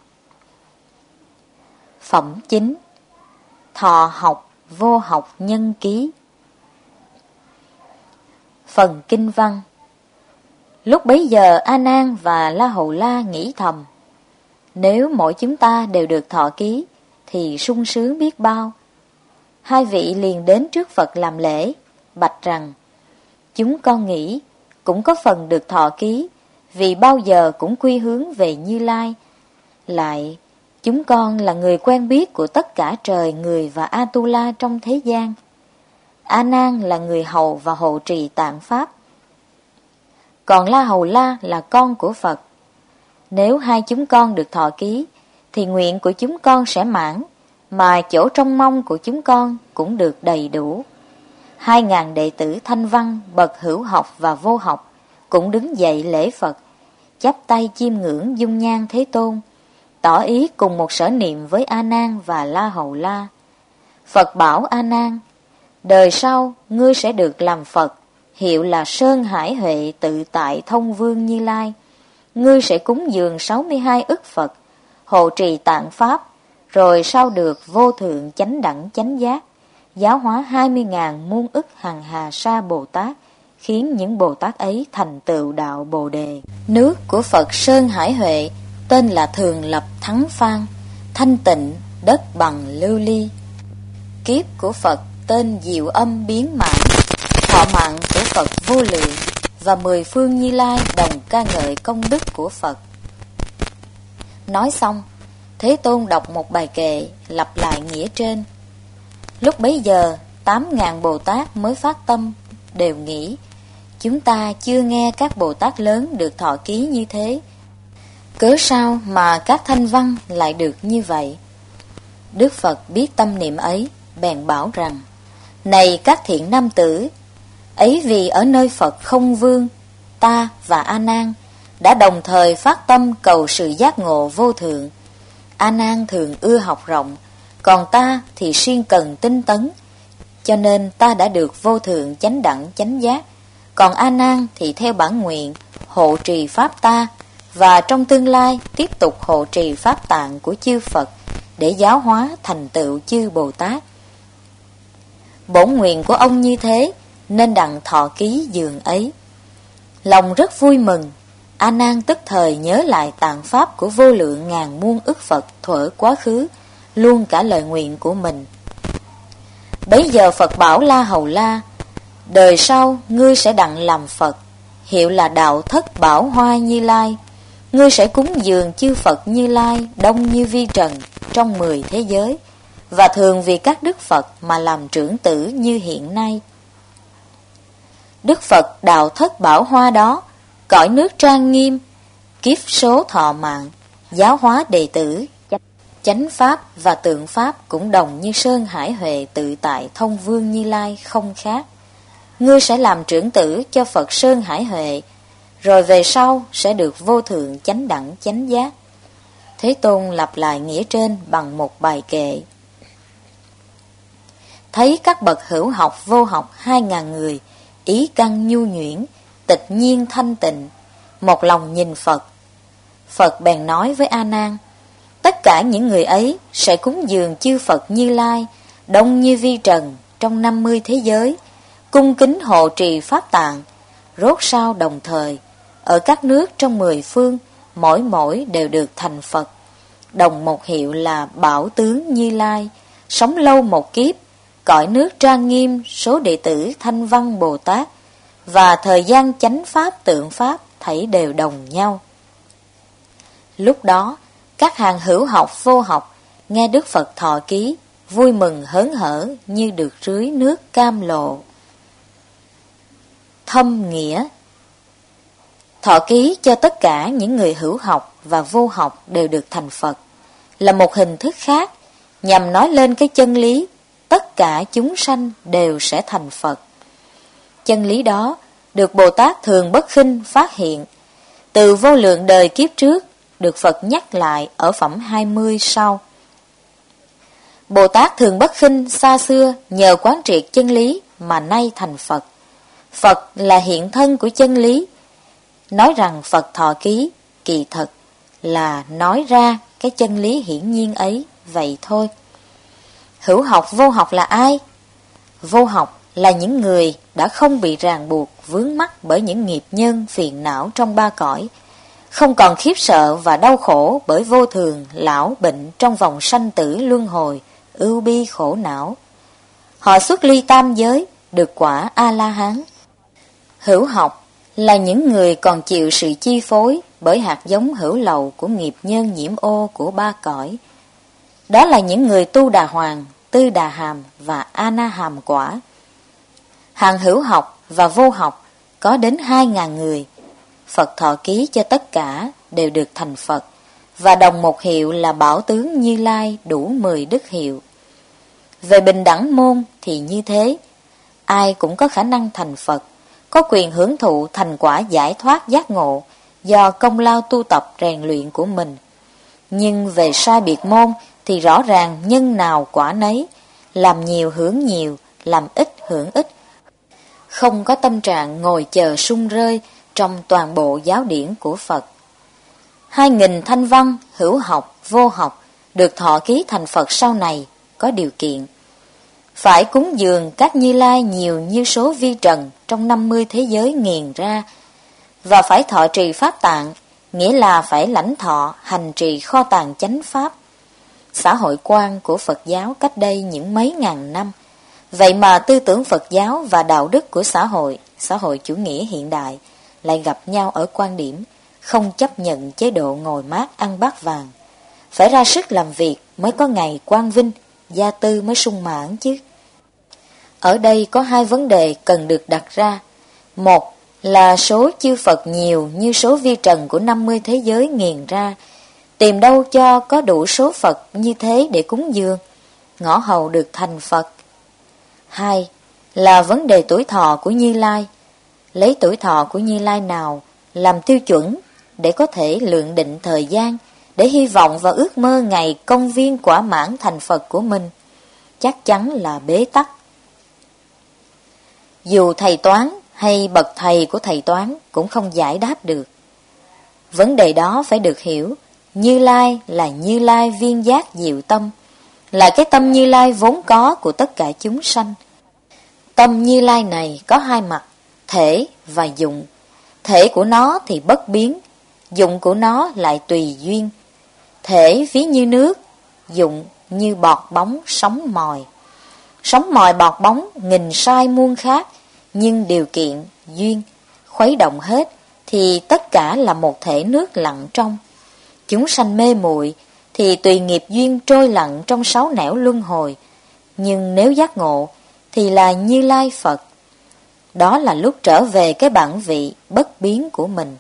Phẩm chính. Thọ học vô học nhân ký. Phần kinh văn. Lúc bấy giờ A Nan và La Hầu La nghĩ thầm, nếu mỗi chúng ta đều được thọ ký thì sung sướng biết bao. hai vị liền đến trước Phật làm lễ, bạch rằng: chúng con nghĩ cũng có phần được thọ ký, vì bao giờ cũng quy hướng về Như Lai. Lại, chúng con là người quen biết của tất cả trời người và Atula trong thế gian. A Nan là người hầu và hộ trì tạng pháp, còn La Hầu La là con của Phật. Nếu hai chúng con được thọ ký, thì nguyện của chúng con sẽ mãn, mà chỗ trong mong của chúng con cũng được đầy đủ. Hai ngàn đệ tử Thanh Văn, bậc hữu học và vô học cũng đứng dậy lễ Phật, chắp tay chiêm ngưỡng dung nhan Thế Tôn, tỏ ý cùng một sở niệm với A Nan và La Hầu La. Phật bảo A Nan: đời sau ngươi sẽ được làm Phật, hiệu là Sơn Hải Huệ Tự Tại Thông Vương Như Lai. Ngươi sẽ cúng dường sáu mươi hai ức Phật, hộ trì tạng pháp, rồi sau được vô thượng chánh đẳng chánh giác, giáo hóa hai mươi ngàn muôn ức hằng hà sa Bồ Tát, khiến những Bồ Tát ấy thành tựu đạo Bồ Đề. Nước của Phật Sơn Hải Huệ tên là Thường Lập Thắng Phan, thanh tịnh, đất bằng lưu ly. Kiếp của Phật tên Diệu Âm Biến Mãn, thọ mạng của Phật vô lượng, và mười phương Như Lai đồng ca ngợi công đức của Phật. Nói xong, Thế Tôn đọc một bài kệ lặp lại nghĩa trên. Lúc bấy giờ, tám ngàn Bồ Tát mới phát tâm, đều nghĩ: chúng ta chưa nghe các Bồ Tát lớn được thọ ký như thế, cớ sao mà các thanh văn lại được như vậy? Đức Phật biết tâm niệm ấy, bèn bảo rằng: này các thiện nam tử, ấy vì ở nơi Phật không vương, ta và A Nan đã đồng thời phát tâm cầu sự giác ngộ vô thượng. A Nan thường ưa học rộng, còn ta thì siêng cần tinh tấn, cho nên ta đã được vô thượng chánh đẳng chánh giác. Còn A Nan thì theo bản nguyện hộ trì pháp ta, và trong tương lai tiếp tục hộ trì pháp tạng của chư Phật để giáo hóa thành tựu chư Bồ Tát. Bổn nguyện của ông như thế, nên đặng thọ ký dường ấy. Lòng rất vui mừng, A Nan tức thời nhớ lại tạng pháp của vô lượng ngàn muôn ức Phật thuở quá khứ, luôn cả lời nguyện của mình. Bấy giờ Phật bảo La Hầu La: đời sau ngươi sẽ đặng làm Phật, hiệu là Đạo Thất Bảo Hoa Như Lai. Ngươi sẽ cúng dường chư Phật Như Lai đông như vi trần trong mười thế giới, và thường vì các Đức Phật mà làm trưởng tử như hiện nay. Đức Phật Đạo Thất Bảo Hoa đó, cõi nước trang nghiêm, kiếp số thọ mạng, giáo hóa đệ tử, chánh pháp và tượng pháp cũng đồng như Sơn Hải Huệ Tự Tại Thông Vương Như Lai không khác. Ngươi sẽ làm trưởng tử cho Phật Sơn Hải Huệ, rồi về sau sẽ được vô thượng chánh đẳng chánh giác. Thế Tôn lặp lại nghĩa trên bằng một bài kệ. Thấy các bậc hữu học vô học hai ngàn người, ý căn nhu nhuyễn, tịch nhiên thanh tịnh, một lòng nhìn Phật. Phật bèn nói với A Nan: tất cả những người ấy sẽ cúng dường chư Phật Như Lai đông như vi trần trong năm mươi thế giới, cung kính hộ trì pháp tạng, rốt sau đồng thời ở các nước trong mười phương, mỗi mỗi đều được thành Phật, đồng một hiệu là Bảo Tướng Như Lai, sống lâu một kiếp, cõi nước trang nghiêm, số đệ tử Thanh Văn Bồ Tát và thời gian chánh pháp tượng pháp thảy đều đồng nhau. Lúc đó các hàng hữu học vô học nghe Đức Phật thọ ký, vui mừng hớn hở như được rưới nước cam lộ. Thâm nghĩa: thọ ký cho tất cả những người hữu học và vô học đều được thành Phật, là một hình thức khác nhằm nói lên cái chân lý tất cả chúng sanh đều sẽ thành Phật. Chân lý đó được Bồ Tát Thường Bất Khinh phát hiện từ vô lượng đời kiếp trước, được Phật nhắc lại ở phẩm hai mươi sau. Bồ Tát Thường Bất Khinh xa xưa nhờ quán triệt chân lý mà nay thành Phật. Phật là hiện thân của chân lý. Nói rằng Phật thọ ký, kỳ thật là nói ra cái chân lý hiển nhiên ấy, vậy thôi. Hữu học vô học là ai? Vô học là những người đã không bị ràng buộc vướng mắc bởi những nghiệp nhân phiền não trong ba cõi, không còn khiếp sợ và đau khổ bởi vô thường, lão bệnh trong vòng sanh tử luân hồi, ưu bi khổ não. Họ xuất ly tam giới, được quả A-la-hán. Hữu học là những người còn chịu sự chi phối bởi hạt giống hữu lậu của nghiệp nhân nhiễm ô của ba cõi. Đó là những người tu đà hoàng, tư đà hàm và A-na hàm quả. Hàng hữu học và vô học có đến hai ngàn người. Phật thọ ký cho tất cả đều được thành Phật, và đồng một hiệu là Bảo Tướng Như Lai đủ mười đức hiệu. Về bình đẳng môn thì như thế, ai cũng có khả năng thành Phật, có quyền hưởng thụ thành quả giải thoát giác ngộ do công lao tu tập rèn luyện của mình. Nhưng về sai biệt môn thì rõ ràng nhân nào quả nấy, làm nhiều hưởng nhiều, làm ít hưởng ít. Không có tâm trạng ngồi chờ sung rơi trong toàn bộ giáo điển của Phật. Hai nghìn thanh văn, hữu học, vô học được thọ ký thành Phật sau này có điều kiện. Phải cúng dường các Như Lai nhiều như số vi trần trong năm mươi thế giới nghiền ra, và phải thọ trì pháp tạng, nghĩa là phải lãnh thọ hành trì kho tàng chánh pháp. Xã hội quan của Phật giáo cách đây những mấy ngàn năm, vậy mà tư tưởng Phật giáo và đạo đức của xã hội, xã hội chủ nghĩa hiện đại lại gặp nhau ở quan điểm không chấp nhận chế độ ngồi mát ăn bát vàng. Phải ra sức làm việc mới có ngày quang vinh, gia tư mới sung mãn chứ. Ở đây có hai vấn đề cần được đặt ra. Một là số chư Phật nhiều như số vi trần của năm mươi thế giới nghiền ra, tìm đâu cho có đủ số Phật như thế để cúng dường, ngõ hầu được thành Phật. Hai là vấn đề tuổi thọ của Như Lai. Lấy tuổi thọ của Như Lai nào làm tiêu chuẩn để có thể lượng định thời gian, để hy vọng và ước mơ ngày công viên quả mãn thành Phật của mình, chắc chắn là bế tắc. Dù thầy toán hay bậc thầy của thầy toán cũng không giải đáp được. Vấn đề đó phải được hiểu. Như Lai là Như Lai viên giác diệu tâm, là cái tâm Như Lai vốn có của tất cả chúng sanh. Tâm Như Lai này có hai mặt, thể và dụng. Thể của nó thì bất biến, dụng của nó lại tùy duyên. Thể ví như nước, dụng như bọt bóng sóng mòi. Sóng mòi bọt bóng nghìn sai muôn khác, nhưng điều kiện, duyên, khuấy động hết thì tất cả là một thể nước lặng trong. Chúng sanh mê muội thì tùy nghiệp duyên trôi lặng trong sáu nẻo luân hồi, nhưng nếu giác ngộ thì là Như Lai Phật. Đó là lúc trở về cái bản vị bất biến của mình.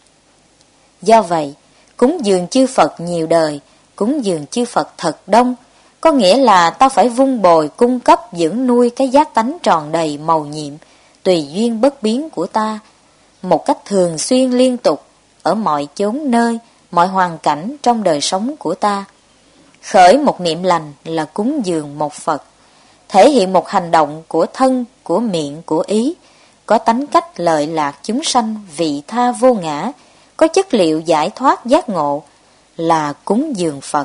Do vậy, cúng dường chư Phật nhiều đời, cúng dường chư Phật thật đông, có nghĩa là ta phải vun bồi cung cấp dưỡng nuôi cái giác tánh tròn đầy màu nhiệm, tùy duyên bất biến của ta, một cách thường xuyên liên tục, ở mọi chốn nơi, mọi hoàn cảnh trong đời sống của ta. Khởi một niệm lành là cúng dường một Phật, thể hiện một hành động của thân, của miệng, của ý, có tánh cách lợi lạc chúng sanh, vị tha vô ngã, có chất liệu giải thoát giác ngộ, là cúng dường Phật.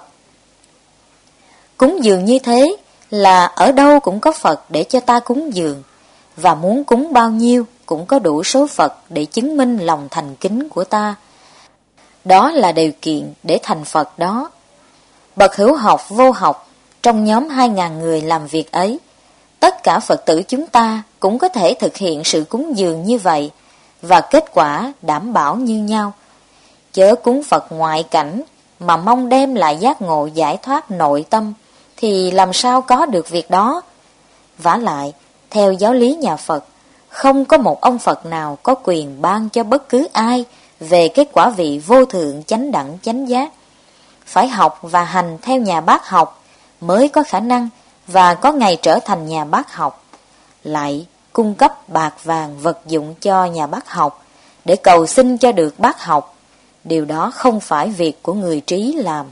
Cúng dường như thế là ở đâu cũng có Phật để cho ta cúng dường, và muốn cúng bao nhiêu cũng có đủ số Phật để chứng minh lòng thành kính của ta. Đó là điều kiện để thành Phật đó. Bậc hữu học vô học, trong nhóm hai ngàn người làm việc ấy, tất cả Phật tử chúng ta cũng có thể thực hiện sự cúng dường như vậy, và kết quả đảm bảo như nhau. Chớ cúng Phật ngoại cảnh mà mong đem lại giác ngộ giải thoát nội tâm, thì làm sao có được việc đó. Vả lại, theo giáo lý nhà Phật, không có một ông Phật nào có quyền ban cho bất cứ ai về cái quả vị vô thượng chánh đẳng chánh giác. Phải học và hành theo nhà bác học mới có khả năng và có ngày trở thành nhà bác học. Lại cung cấp bạc vàng vật dụng cho nhà bác học để cầu xin cho được bác học. Điều đó không phải việc của người trí làm.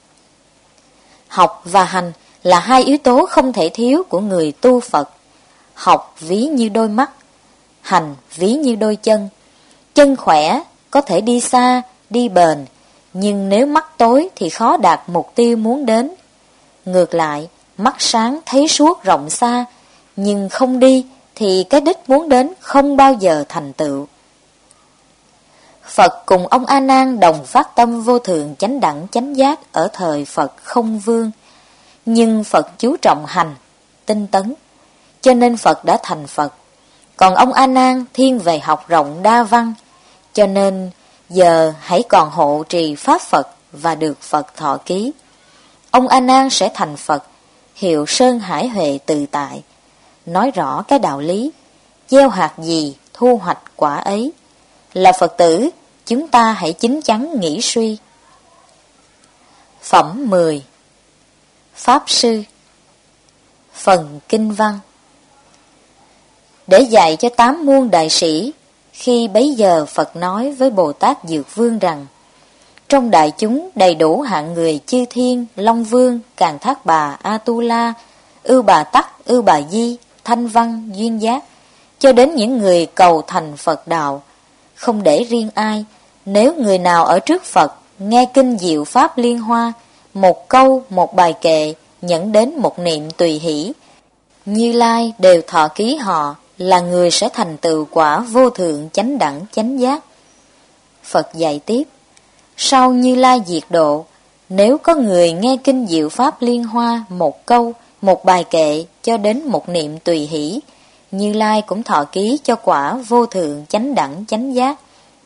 Học và hành là hai yếu tố không thể thiếu của người tu Phật. Học ví như đôi mắt, hành ví như đôi chân. Chân khỏe có thể đi xa, đi bền, nhưng nếu mắt tối thì khó đạt mục tiêu muốn đến. Ngược lại, mắt sáng thấy suốt rộng xa, nhưng không đi thì cái đích muốn đến không bao giờ thành tựu. Phật cùng ông A Nan đồng phát tâm vô thượng chánh đẳng chánh giác ở thời Phật không vương, nhưng Phật chú trọng hành, tinh tấn. cho nên Phật đã thành Phật. Còn ông A Nan thiên về học rộng đa văn, cho nên giờ hãy còn hộ trì pháp Phật và được Phật thọ ký. Ông A Nan sẽ thành Phật, hiệu Sơn Hải Huệ tự tại, nói rõ cái đạo lý, gieo hạt gì thu hoạch quả ấy. Là Phật tử, chúng ta hãy chín chắn nghĩ suy. Phẩm mười. Pháp Sư. Phần Kinh Văn. Để dạy cho tám muôn đại sĩ, khi bấy giờ Phật nói với Bồ Tát Dược Vương rằng: trong đại chúng đầy đủ hạng người chư thiên, Long Vương, Càn Thác Bà, A-tu-la, Ưu Bà Tắc, Ưu Bà Di, Thanh Văn, Duyên Giác, cho đến những người cầu thành Phật đạo, không để riêng ai. Nếu người nào ở trước Phật nghe kinh diệu pháp liên hoa, một câu, một bài kệ, nhẫn đến một niệm tùy hỷ, Như Lai đều thọ ký họ, là người sẽ thành tựu quả vô thượng chánh đẳng chánh giác. Phật dạy tiếp: sau Như Lai diệt độ, nếu có người nghe kinh diệu pháp liên hoa, một câu, một bài kệ, cho đến một niệm tùy hỷ, Như Lai cũng thọ ký cho quả vô thượng chánh đẳng chánh giác.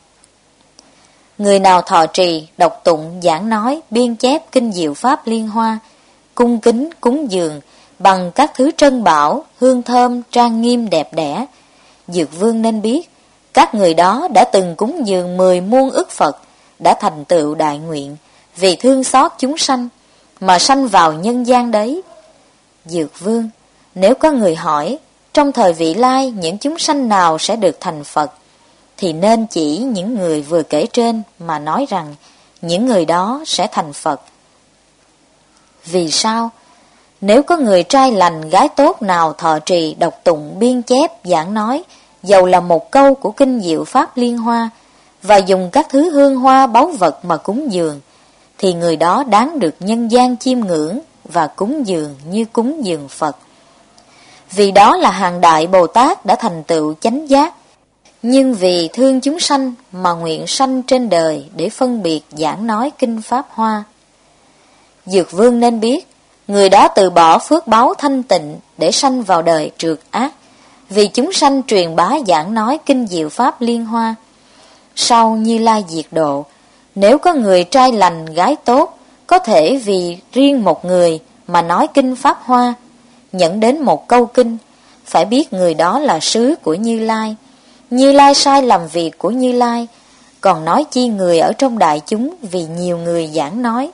Người nào thọ trì, đọc tụng, giảng nói, biên chép kinh diệu pháp liên hoa, cung kính, cúng dường, bằng các thứ trân bảo, hương thơm, trang nghiêm đẹp đẽ, Dược Vương nên biết, các người đó đã từng cúng dường mười muôn ức Phật, đã thành tựu đại nguyện, vì thương xót chúng sanh, mà sanh vào nhân gian đấy. Dược Vương, nếu có người hỏi, trong thời vị lai những chúng sanh nào sẽ được thành Phật, thì nên chỉ những người vừa kể trên mà nói rằng những người đó sẽ thành Phật. Vì sao? Nếu có người trai lành gái tốt nào thọ trì, đọc tụng, biên chép, giảng nói, dầu là một câu của kinh diệu pháp liên hoa, và dùng các thứ hương hoa báu vật mà cúng dường, thì người đó đáng được nhân gian chiêm ngưỡng và cúng dường như cúng dường Phật. Vì đó là hàng đại Bồ Tát đã thành tựu chánh giác, nhưng vì thương chúng sanh mà nguyện sanh trên đời để phân biệt giảng nói kinh pháp hoa. Dược Vương nên biết, người đó từ bỏ phước báu thanh tịnh để sanh vào đời trượt ác, vì chúng sanh truyền bá giảng nói kinh diệu pháp liên hoa. Sau Như Lai diệt độ, nếu có người trai lành gái tốt, có thể vì riêng một người mà nói kinh pháp hoa, nhận đến một câu kinh, phải biết người đó là sứ của Như Lai. Như Lai sai làm việc của Như Lai, còn nói chi người ở trong đại chúng vì nhiều người giảng nói.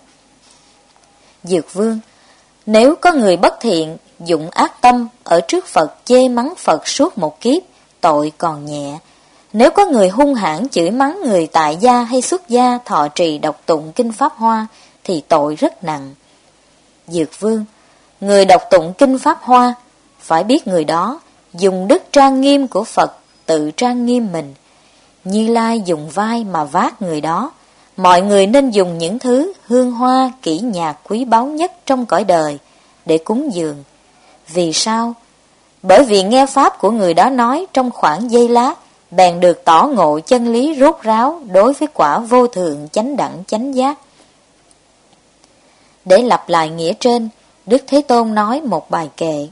Dược Vương, nếu có người bất thiện, dụng ác tâm, ở trước Phật chê mắng Phật suốt một kiếp, tội còn nhẹ. Nếu có người hung hãn chửi mắng người tại gia hay xuất gia thọ trì đọc tụng kinh pháp hoa, thì tội rất nặng. Dược Vương, người đọc tụng kinh pháp hoa, phải biết người đó dùng đức trang nghiêm của Phật tự trang nghiêm mình. Như Lai dùng vai mà vác người đó. Mọi người nên dùng những thứ hương hoa kỹ nhạc quý báu nhất trong cõi đời để cúng dường. Vì sao? Bởi vì nghe pháp của người đó nói trong khoảng giây lát, bèn được tỏ ngộ chân lý rốt ráo đối với quả vô thượng chánh đẳng chánh giác. Để lặp lại nghĩa trên, Đức Thế Tôn nói một bài kệ.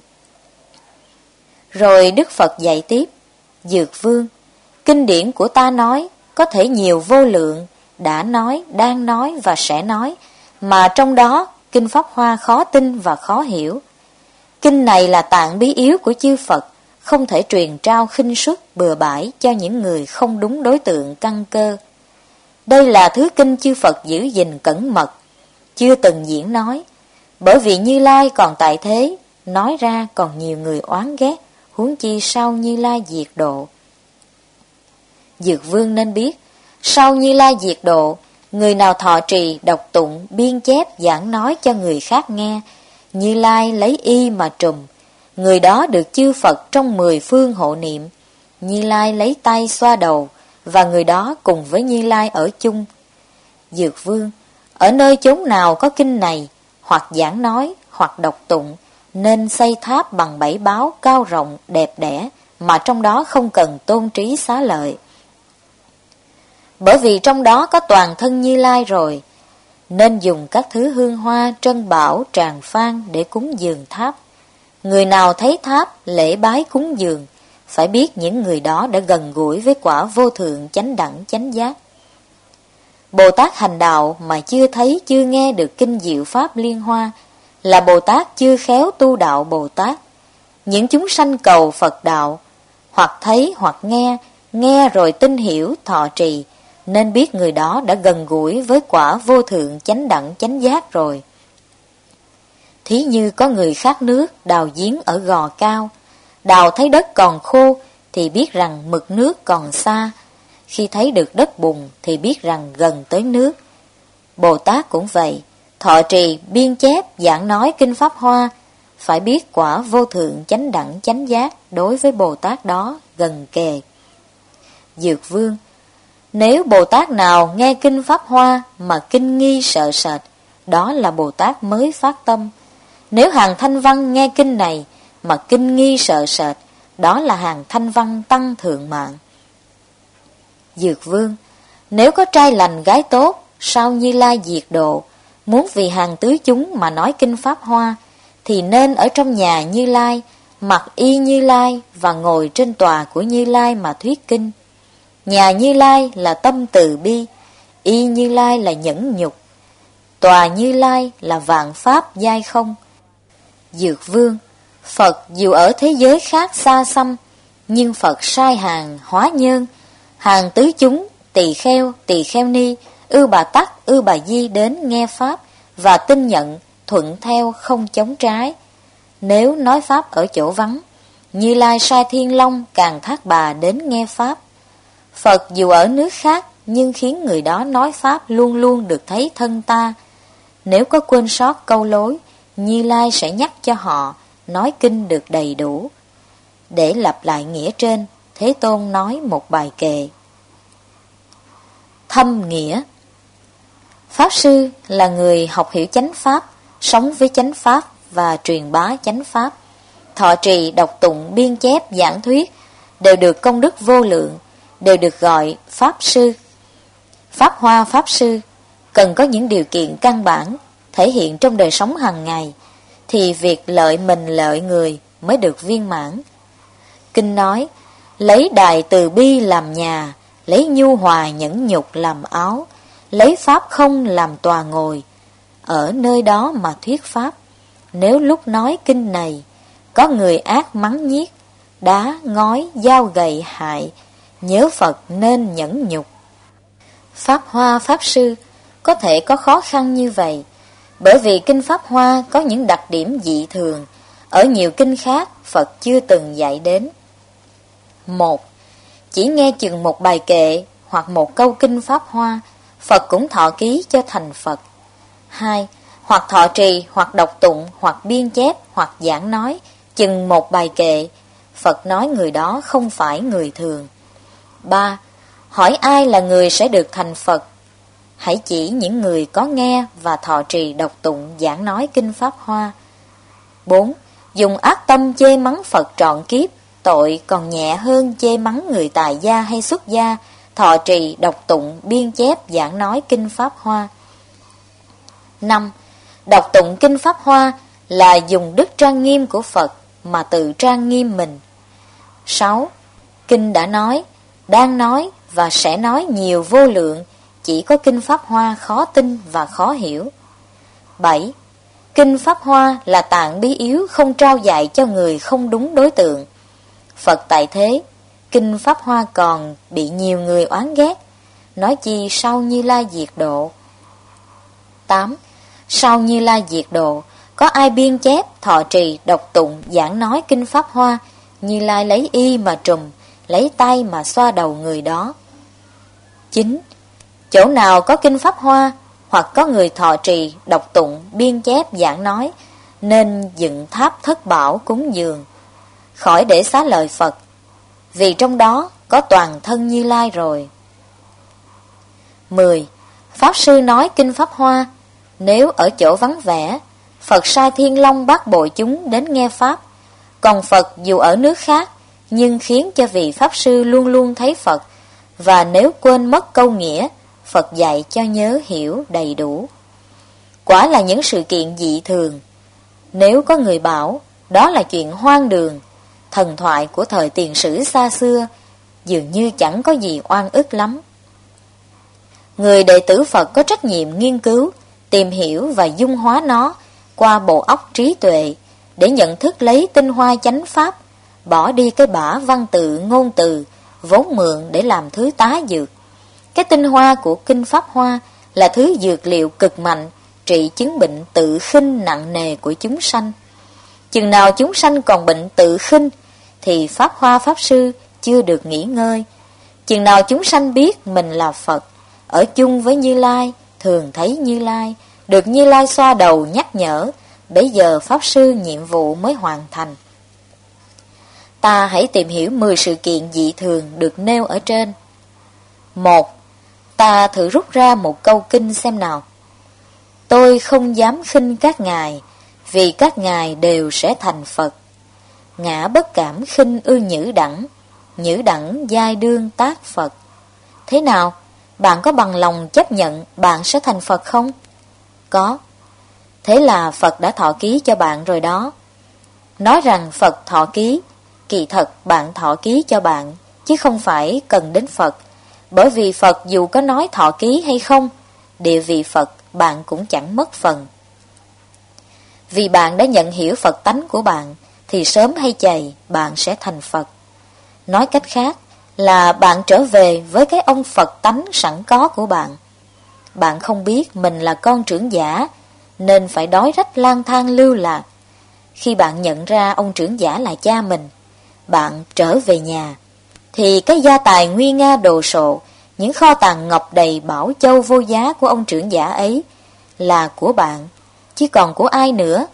Rồi Đức Phật dạy tiếp: Dược Vương, kinh điển của ta nói có thể nhiều vô lượng, đã nói, đang nói và sẽ nói, mà trong đó kinh pháp hoa khó tin và khó hiểu. Kinh này là tạng bí yếu của chư Phật, không thể truyền trao khinh suất bừa bãi cho những người không đúng đối tượng căn cơ. Đây là thứ kinh chư Phật giữ gìn cẩn mật, chưa từng diễn nói, bởi vì Như Lai còn tại thế, nói ra còn nhiều người oán ghét, huống chi sau Như Lai diệt độ. Dược Vương nên biết, sau Như Lai diệt độ, người nào thọ trì, đọc tụng, biên chép, giảng nói cho người khác nghe, Như Lai lấy y mà trùm, người đó được chư Phật trong mười phương hộ niệm. Như Lai lấy tay xoa đầu, và người đó cùng với Như Lai ở chung. Dược Vương, ở nơi chốn nào có kinh này, hoặc giảng nói, hoặc đọc tụng, nên xây tháp bằng bảy báo cao rộng, đẹp đẽ, mà trong đó không cần tôn trí xá lợi. Bởi vì trong đó có toàn thân Như Lai rồi, nên dùng các thứ hương hoa, trân bảo, tràng phan để cúng dường tháp. Người nào thấy tháp lễ bái cúng dường, phải biết những người đó đã gần gũi với quả vô thượng chánh đẳng chánh giác. Bồ Tát hành đạo mà chưa thấy chưa nghe được kinh diệu pháp liên hoa là Bồ Tát chưa khéo tu đạo Bồ Tát. Những chúng sanh cầu Phật đạo, hoặc thấy hoặc nghe, nghe rồi tin hiểu thọ trì, nên biết người đó đã gần gũi với quả vô thượng chánh đẳng chánh giác rồi. Thí như có người khát nước đào giếng ở gò cao, đào thấy đất còn khô thì biết rằng mực nước còn xa, khi thấy được đất bùn thì biết rằng gần tới nước. Bồ Tát cũng vậy, thọ trì, biên chép, giảng nói kinh Pháp Hoa, phải biết quả vô thượng chánh đẳng chánh giác đối với Bồ Tát đó gần kề. Dược Vương: Nếu Bồ Tát nào nghe kinh Pháp Hoa mà kinh nghi sợ sệt, đó là Bồ Tát mới phát tâm. Nếu hàng thanh văn nghe kinh này mà kinh nghi sợ sệt, đó là hàng thanh văn tăng thượng mạng. Dược Vương: Nếu có trai lành gái tốt, sao Như Lai diệt độ, muốn vì hàng tứ chúng mà nói kinh Pháp Hoa, thì nên ở trong nhà Như Lai, mặc y Như Lai và ngồi trên tòa của Như Lai mà thuyết kinh. Nhà Như Lai là tâm từ bi, y Như Lai là nhẫn nhục, tòa Như Lai là vạn pháp giai không. Dược Vương: Phật dù ở thế giới khác xa xăm, nhưng Phật sai hàng hóa nhân, hàng tứ chúng, tỳ kheo, tỳ kheo ni, ư bà tắc, ư bà di đến nghe Pháp và tin nhận, thuận theo không chống trái. Nếu nói Pháp ở chỗ vắng, Như Lai sai Thiên Long Càng Thác Bà đến nghe Pháp. Phật dù ở nước khác, nhưng khiến người đó nói Pháp luôn luôn được thấy thân ta. Nếu có quên sót câu lối, Như Lai sẽ nhắc cho họ, nói kinh được đầy đủ. Để lặp lại nghĩa trên, Thế Tôn nói một bài kệ. Thâm nghĩa: Pháp sư là người học hiểu chánh Pháp, sống với chánh Pháp và truyền bá chánh Pháp. Thọ trì, đọc tụng, biên chép, giảng thuyết đều được công đức vô lượng, đều được gọi Pháp sư. Pháp Hoa Pháp sư cần có những điều kiện căn bản thể hiện trong đời sống hàng ngày, thì việc lợi mình lợi người mới được viên mãn. Kinh nói: Lấy đài từ bi làm nhà, lấy nhu hòa nhẫn nhục làm áo, lấy Pháp không làm tòa ngồi, ở nơi đó mà thuyết Pháp. Nếu lúc nói kinh này, có người ác mắng nhiếc, đá, ngói, dao gậy hại, nhớ Phật nên nhẫn nhục. Pháp Hoa Pháp sư có thể có khó khăn như vậy, bởi vì kinh Pháp Hoa có những đặc điểm dị thường, ở nhiều kinh khác Phật chưa từng dạy đến. Một, chỉ nghe chừng một bài kệ hoặc một câu kinh Pháp Hoa, Phật cũng thọ ký cho thành Phật. Hai, hoặc thọ trì, hoặc đọc tụng, hoặc biên chép, hoặc giảng nói chừng một bài kệ, Phật nói người đó không phải người thường. Ba, hỏi ai là người sẽ được thành Phật? Hãy chỉ những người có nghe và thọ trì đọc tụng giảng nói kinh Pháp Hoa. Bốn, dùng ác tâm chê mắng Phật trọn kiếp, tội còn nhẹ hơn chê mắng người tại gia hay xuất gia, thọ trì đọc tụng biên chép giảng nói kinh Pháp Hoa. Năm, đọc tụng kinh Pháp Hoa là dùng đức trang nghiêm của Phật mà tự trang nghiêm mình. Sáu, kinh đã nói, đang nói và sẽ nói nhiều vô lượng, chỉ có kinh Pháp Hoa khó tin và khó hiểu. Bảy, kinh Pháp Hoa là tạng bí yếu không trao dạy cho người không đúng đối tượng. Phật tại thế, kinh Pháp Hoa còn bị nhiều người oán ghét, nói chi sau Như Lai diệt độ. Tám, sau Như Lai diệt độ, có ai biên chép, thọ trì, đọc tụng, giảng nói kinh Pháp Hoa, Như Lai lấy y mà trùm, lấy tay mà xoa đầu người đó. Chín, chỗ nào có kinh Pháp Hoa, hoặc có người thọ trì, đọc tụng, biên chép, giảng nói, nên dựng tháp thất bảo cúng dường, khỏi để xá lợi Phật, vì trong đó có toàn thân Như Lai rồi. Mười, Pháp sư nói kinh Pháp Hoa, nếu ở chỗ vắng vẻ, Phật sai Thiên Long Bát Bộ chúng đến nghe Pháp, còn Phật dù ở nước khác, nhưng khiến cho vị Pháp sư luôn luôn thấy Phật, và nếu quên mất câu nghĩa, Phật dạy cho nhớ hiểu đầy đủ. Quả là những sự kiện dị thường. Nếu có người bảo, Đó là chuyện hoang đường, thần thoại của thời tiền sử xa xưa, dường như chẳng có gì oan ức lắm. Người đệ tử Phật có trách nhiệm nghiên cứu, tìm hiểu và dung hóa nó qua bộ óc trí tuệ để nhận thức lấy tinh hoa chánh pháp, bỏ đi cái bã văn tự ngôn từ vốn mượn để làm thứ tá dược. Cái tinh hoa của kinh Pháp Hoa là thứ dược liệu cực mạnh trị chứng bệnh tự khinh nặng nề của chúng sanh. Chừng nào chúng sanh còn bệnh tự khinh thì Pháp Hoa Pháp Sư chưa được nghỉ ngơi. Chừng nào chúng sanh biết mình là Phật, ở chung với Như Lai, thường thấy Như Lai, được Như Lai xoa đầu nhắc nhở, bấy giờ Pháp Sư nhiệm vụ mới hoàn thành. Ta hãy tìm hiểu mười sự kiện dị thường được nêu ở trên. Một. Ta thử rút ra một câu kinh xem nào. Tôi không dám khinh các ngài, vì các ngài đều sẽ thành Phật. Ngã bất cảm khinh ư nhữ đẳng, nhữ đẳng giai đương tác Phật. Thế nào? Bạn có bằng lòng chấp nhận bạn sẽ thành Phật không? Có. Thế là Phật đã thọ ký cho bạn rồi đó. Nói rằng Phật thọ ký, kỳ thật bạn thọ ký cho bạn, chứ không phải cần đến Phật. Bởi vì Phật dù có nói thọ ký hay không, địa vị Phật bạn cũng chẳng mất phần. Vì bạn đã nhận hiểu Phật tánh của bạn, thì sớm hay chày bạn sẽ thành Phật. Nói cách khác là bạn trở về với cái ông Phật tánh sẵn có của bạn. Bạn không biết mình là con trưởng giả, nên phải đói rách lang thang lưu lạc. Khi bạn nhận ra ông trưởng giả là cha mình, bạn trở về nhà, thì cái gia tài nguy nga đồ sộ, những kho tàng ngọc đầy bảo châu vô giá của ông trưởng giả ấy là của bạn, chứ còn của ai nữa.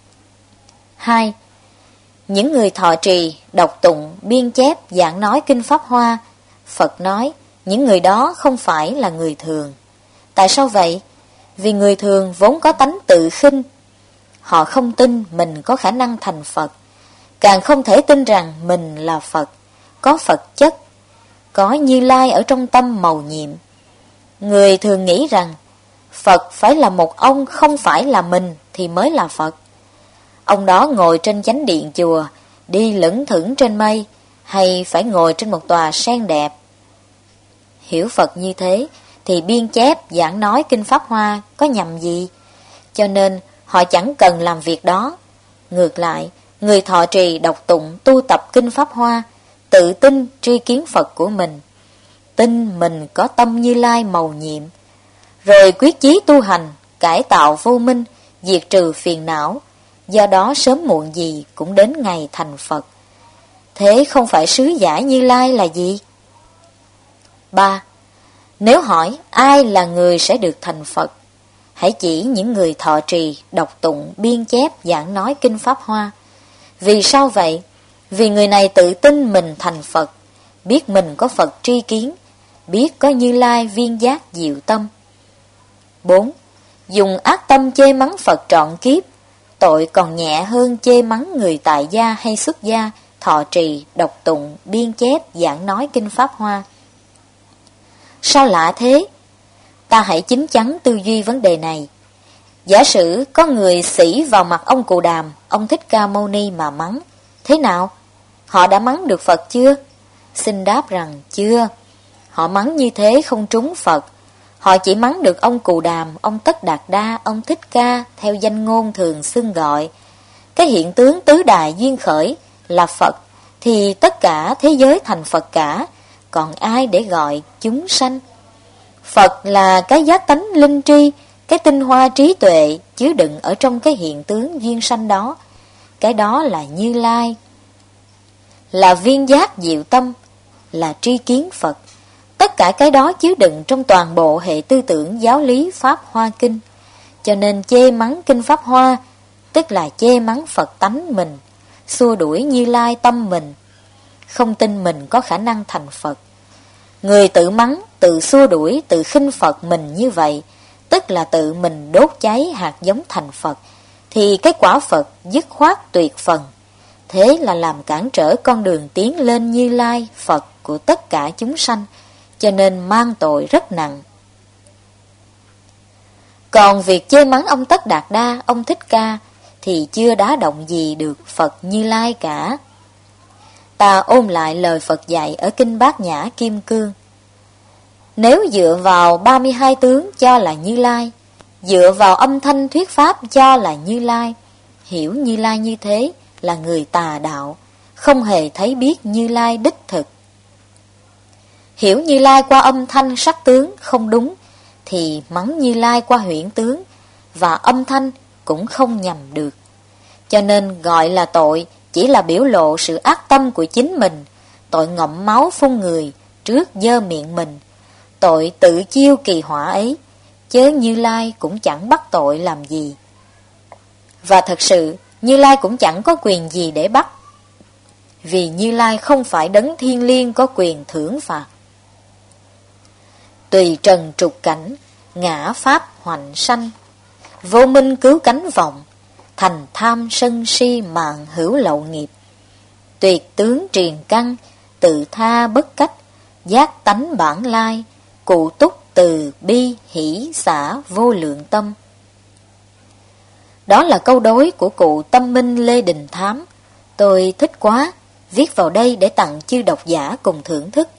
Hai. Những người thọ trì, đọc tụng, biên chép, giảng nói kinh Pháp Hoa, Phật nói những người đó không phải là người thường. Tại sao vậy? Vì người thường vốn có tánh tự khinh. Họ không tin mình có khả năng thành Phật, càng không thể tin rằng mình là Phật, có Phật chất, có Như Lai ở trong tâm mầu nhiệm. Người thường nghĩ rằng Phật phải là một ông không phải là mình thì mới là Phật. Ông đó ngồi trên chánh điện chùa, đi lững thững trên mây, hay phải ngồi trên một tòa sen đẹp. Hiểu Phật như thế thì biên chép, giảng nói kinh Pháp Hoa có nhầm gì? Cho nên họ chẳng cần làm việc đó. Ngược lại, người thọ trì, đọc tụng, tu tập kinh Pháp Hoa, tự tin tri kiến Phật của mình, tin mình có tâm Như Lai mầu nhiệm, rồi quyết chí tu hành, cải tạo vô minh, diệt trừ phiền não, do đó sớm muộn gì cũng đến ngày thành Phật. Thế không phải sứ giả Như Lai là gì? Ba. Nếu hỏi ai là người sẽ được thành Phật, hãy chỉ những người thọ trì, đọc tụng, biên chép, giảng nói kinh Pháp Hoa. Vì sao vậy? Vì người này tự tin mình thành Phật, biết mình có Phật tri kiến, biết có Như Lai viên giác diệu tâm. Bốn. Dùng ác tâm chê mắng Phật trọn kiếp, tội còn nhẹ hơn chê mắng người tại gia hay xuất gia, thọ trì, đọc tụng, biên chép, giảng nói kinh Pháp Hoa. Sao lạ thế? Ta hãy chín chắn tư duy vấn đề này. Giả sử có người xỉ vào mặt ông Cù Đàm, ông Thích Ca Mâu Ni mà mắng, thế nào? Họ đã mắng được Phật chưa? Xin đáp rằng chưa. Họ mắng như thế không trúng Phật. Họ chỉ mắng được ông Cù Đàm, ông Tất Đạt Đa, ông Thích Ca theo danh ngôn thường xưng gọi. Cái hiện tướng tứ đại duyên khởi là Phật, thì tất cả thế giới thành Phật cả, còn ai để gọi chúng sanh? Phật là cái giác tánh linh tri, cái tinh hoa trí tuệ chứa đựng ở trong cái hiện tướng duyên sanh đó. Cái đó là Như Lai, là viên giác diệu tâm, là tri kiến Phật. Tất cả cái đó chứa đựng trong toàn bộ hệ tư tưởng giáo lý Pháp Hoa Kinh. Cho nên chê mắng kinh Pháp Hoa, tức là chê mắng Phật tánh mình, xua đuổi Như Lai tâm mình, không tin mình có khả năng thành Phật. Người tự mắng, tự xua đuổi, tự khinh Phật mình như vậy, tức là tự mình đốt cháy hạt giống thành Phật, thì cái quả Phật dứt khoát tuyệt phần. Thế là làm cản trở con đường tiến lên Như Lai Phật của tất cả chúng sanh, cho nên mang tội rất nặng. Còn việc chê mắng ông Tất Đạt Đa, ông Thích Ca thì chưa đá động gì được Phật Như Lai cả. Ta ôm lại lời Phật dạy ở Kinh Bát Nhã Kim Cương. Nếu dựa vào ba mươi hai tướng cho là Như Lai, dựa vào âm thanh thuyết pháp cho là Như Lai, hiểu Như Lai như thế là người tà đạo, không hề thấy biết Như Lai đích thực. Hiểu Như Lai qua âm thanh sắc tướng không đúng, thì mắng Như Lai qua huyễn tướng, và âm thanh cũng không nhầm được. Cho nên gọi là tội chỉ là biểu lộ sự ác tâm của chính mình, tội ngậm máu phun người trước dơ miệng mình, tội tự chiêu kỳ họa ấy, chớ Như Lai cũng chẳng bắt tội làm gì. Và thật sự, Như Lai cũng chẳng có quyền gì để bắt, vì Như Lai không phải đấng thiên liêng có quyền thưởng phạt. Tùy trần trục cảnh, ngã pháp hoạnh sanh, vô minh cứu cánh vọng, thành tham sân si mạng hữu lậu nghiệp. Tuyệt tướng triền căn, tự tha bất cách, giác tánh bản lai, cụ túc từ bi hỷ xả vô lượng tâm. Đó là câu đối của cụ Tâm Minh Lê Đình Thám. Tôi thích quá, viết vào đây để tặng chư độc giả cùng thưởng thức.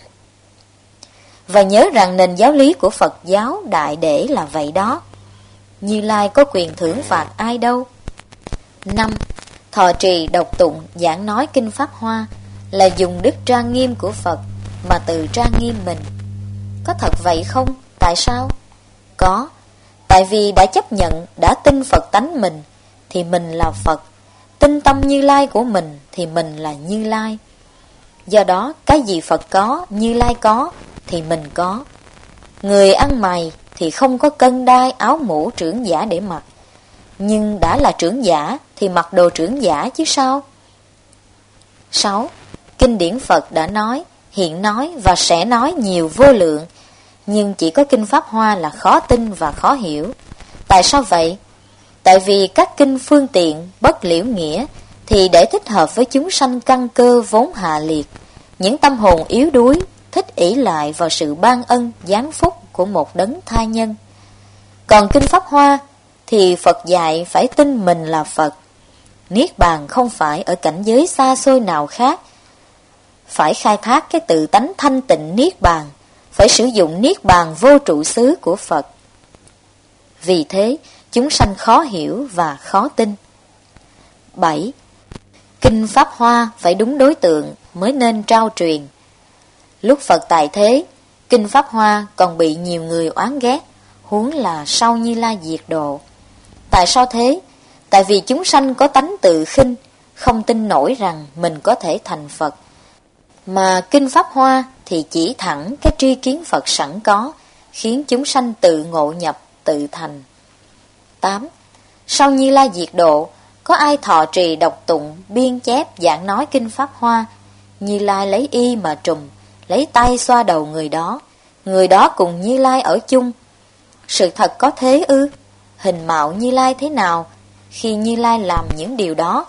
Và nhớ rằng nền giáo lý của Phật giáo Đại Để là vậy đó. Như Lai có quyền thưởng phạt ai đâu. Năm. Thọ trì đọc tụng giảng nói Kinh Pháp Hoa là dùng đức trang nghiêm của Phật mà tự trang nghiêm mình. Có thật vậy không? Tại sao? Có. Tại vì đã chấp nhận, đã tin Phật tánh mình thì mình là Phật, tin tâm Như Lai của mình thì mình là Như Lai. Do đó cái gì Phật có, Như Lai có thì mình có. Người ăn mày thì không có cân đai áo mũ trưởng giả để mặc, nhưng đã là trưởng giả thì mặc đồ trưởng giả chứ sao. Sáu. Kinh điển Phật đã nói, hiện nói và sẽ nói nhiều vô lượng, nhưng chỉ có Kinh Pháp Hoa là khó tin và khó hiểu. Tại sao vậy? Tại vì các kinh phương tiện, bất liễu nghĩa thì để thích hợp với chúng sanh căn cơ vốn hạ liệt, những tâm hồn yếu đuối, thích ỷ lại vào sự ban ân, giáng phúc của một đấng tha nhân. Còn Kinh Pháp Hoa thì Phật dạy phải tin mình là Phật. Niết bàn không phải ở cảnh giới xa xôi nào khác, phải khai thác cái tự tánh thanh tịnh Niết bàn, phải sử dụng Niết bàn vô trụ xứ của Phật. Vì thế, chúng sanh khó hiểu và khó tin. Bảy. Kinh Pháp Hoa phải đúng đối tượng mới nên trao truyền. Lúc Phật tại thế, Kinh Pháp Hoa còn bị nhiều người oán ghét, huống là sau Như Lai diệt độ. Tại sao thế? Tại vì chúng sanh có tánh tự khinh, không tin nổi rằng mình có thể thành Phật. Mà Kinh Pháp Hoa thì chỉ thẳng cái tri kiến Phật sẵn có, khiến chúng sanh tự ngộ nhập, tự thành. Tám. Sau Như Lai diệt độ, có ai thọ trì đọc tụng, biên chép, giảng nói Kinh Pháp Hoa, Như Lai lấy y mà trùm, lấy tay xoa đầu người đó, người đó cùng Như Lai ở chung. Sự thật có thế ư? Hình mạo Như Lai thế nào khi Như Lai làm những điều đó?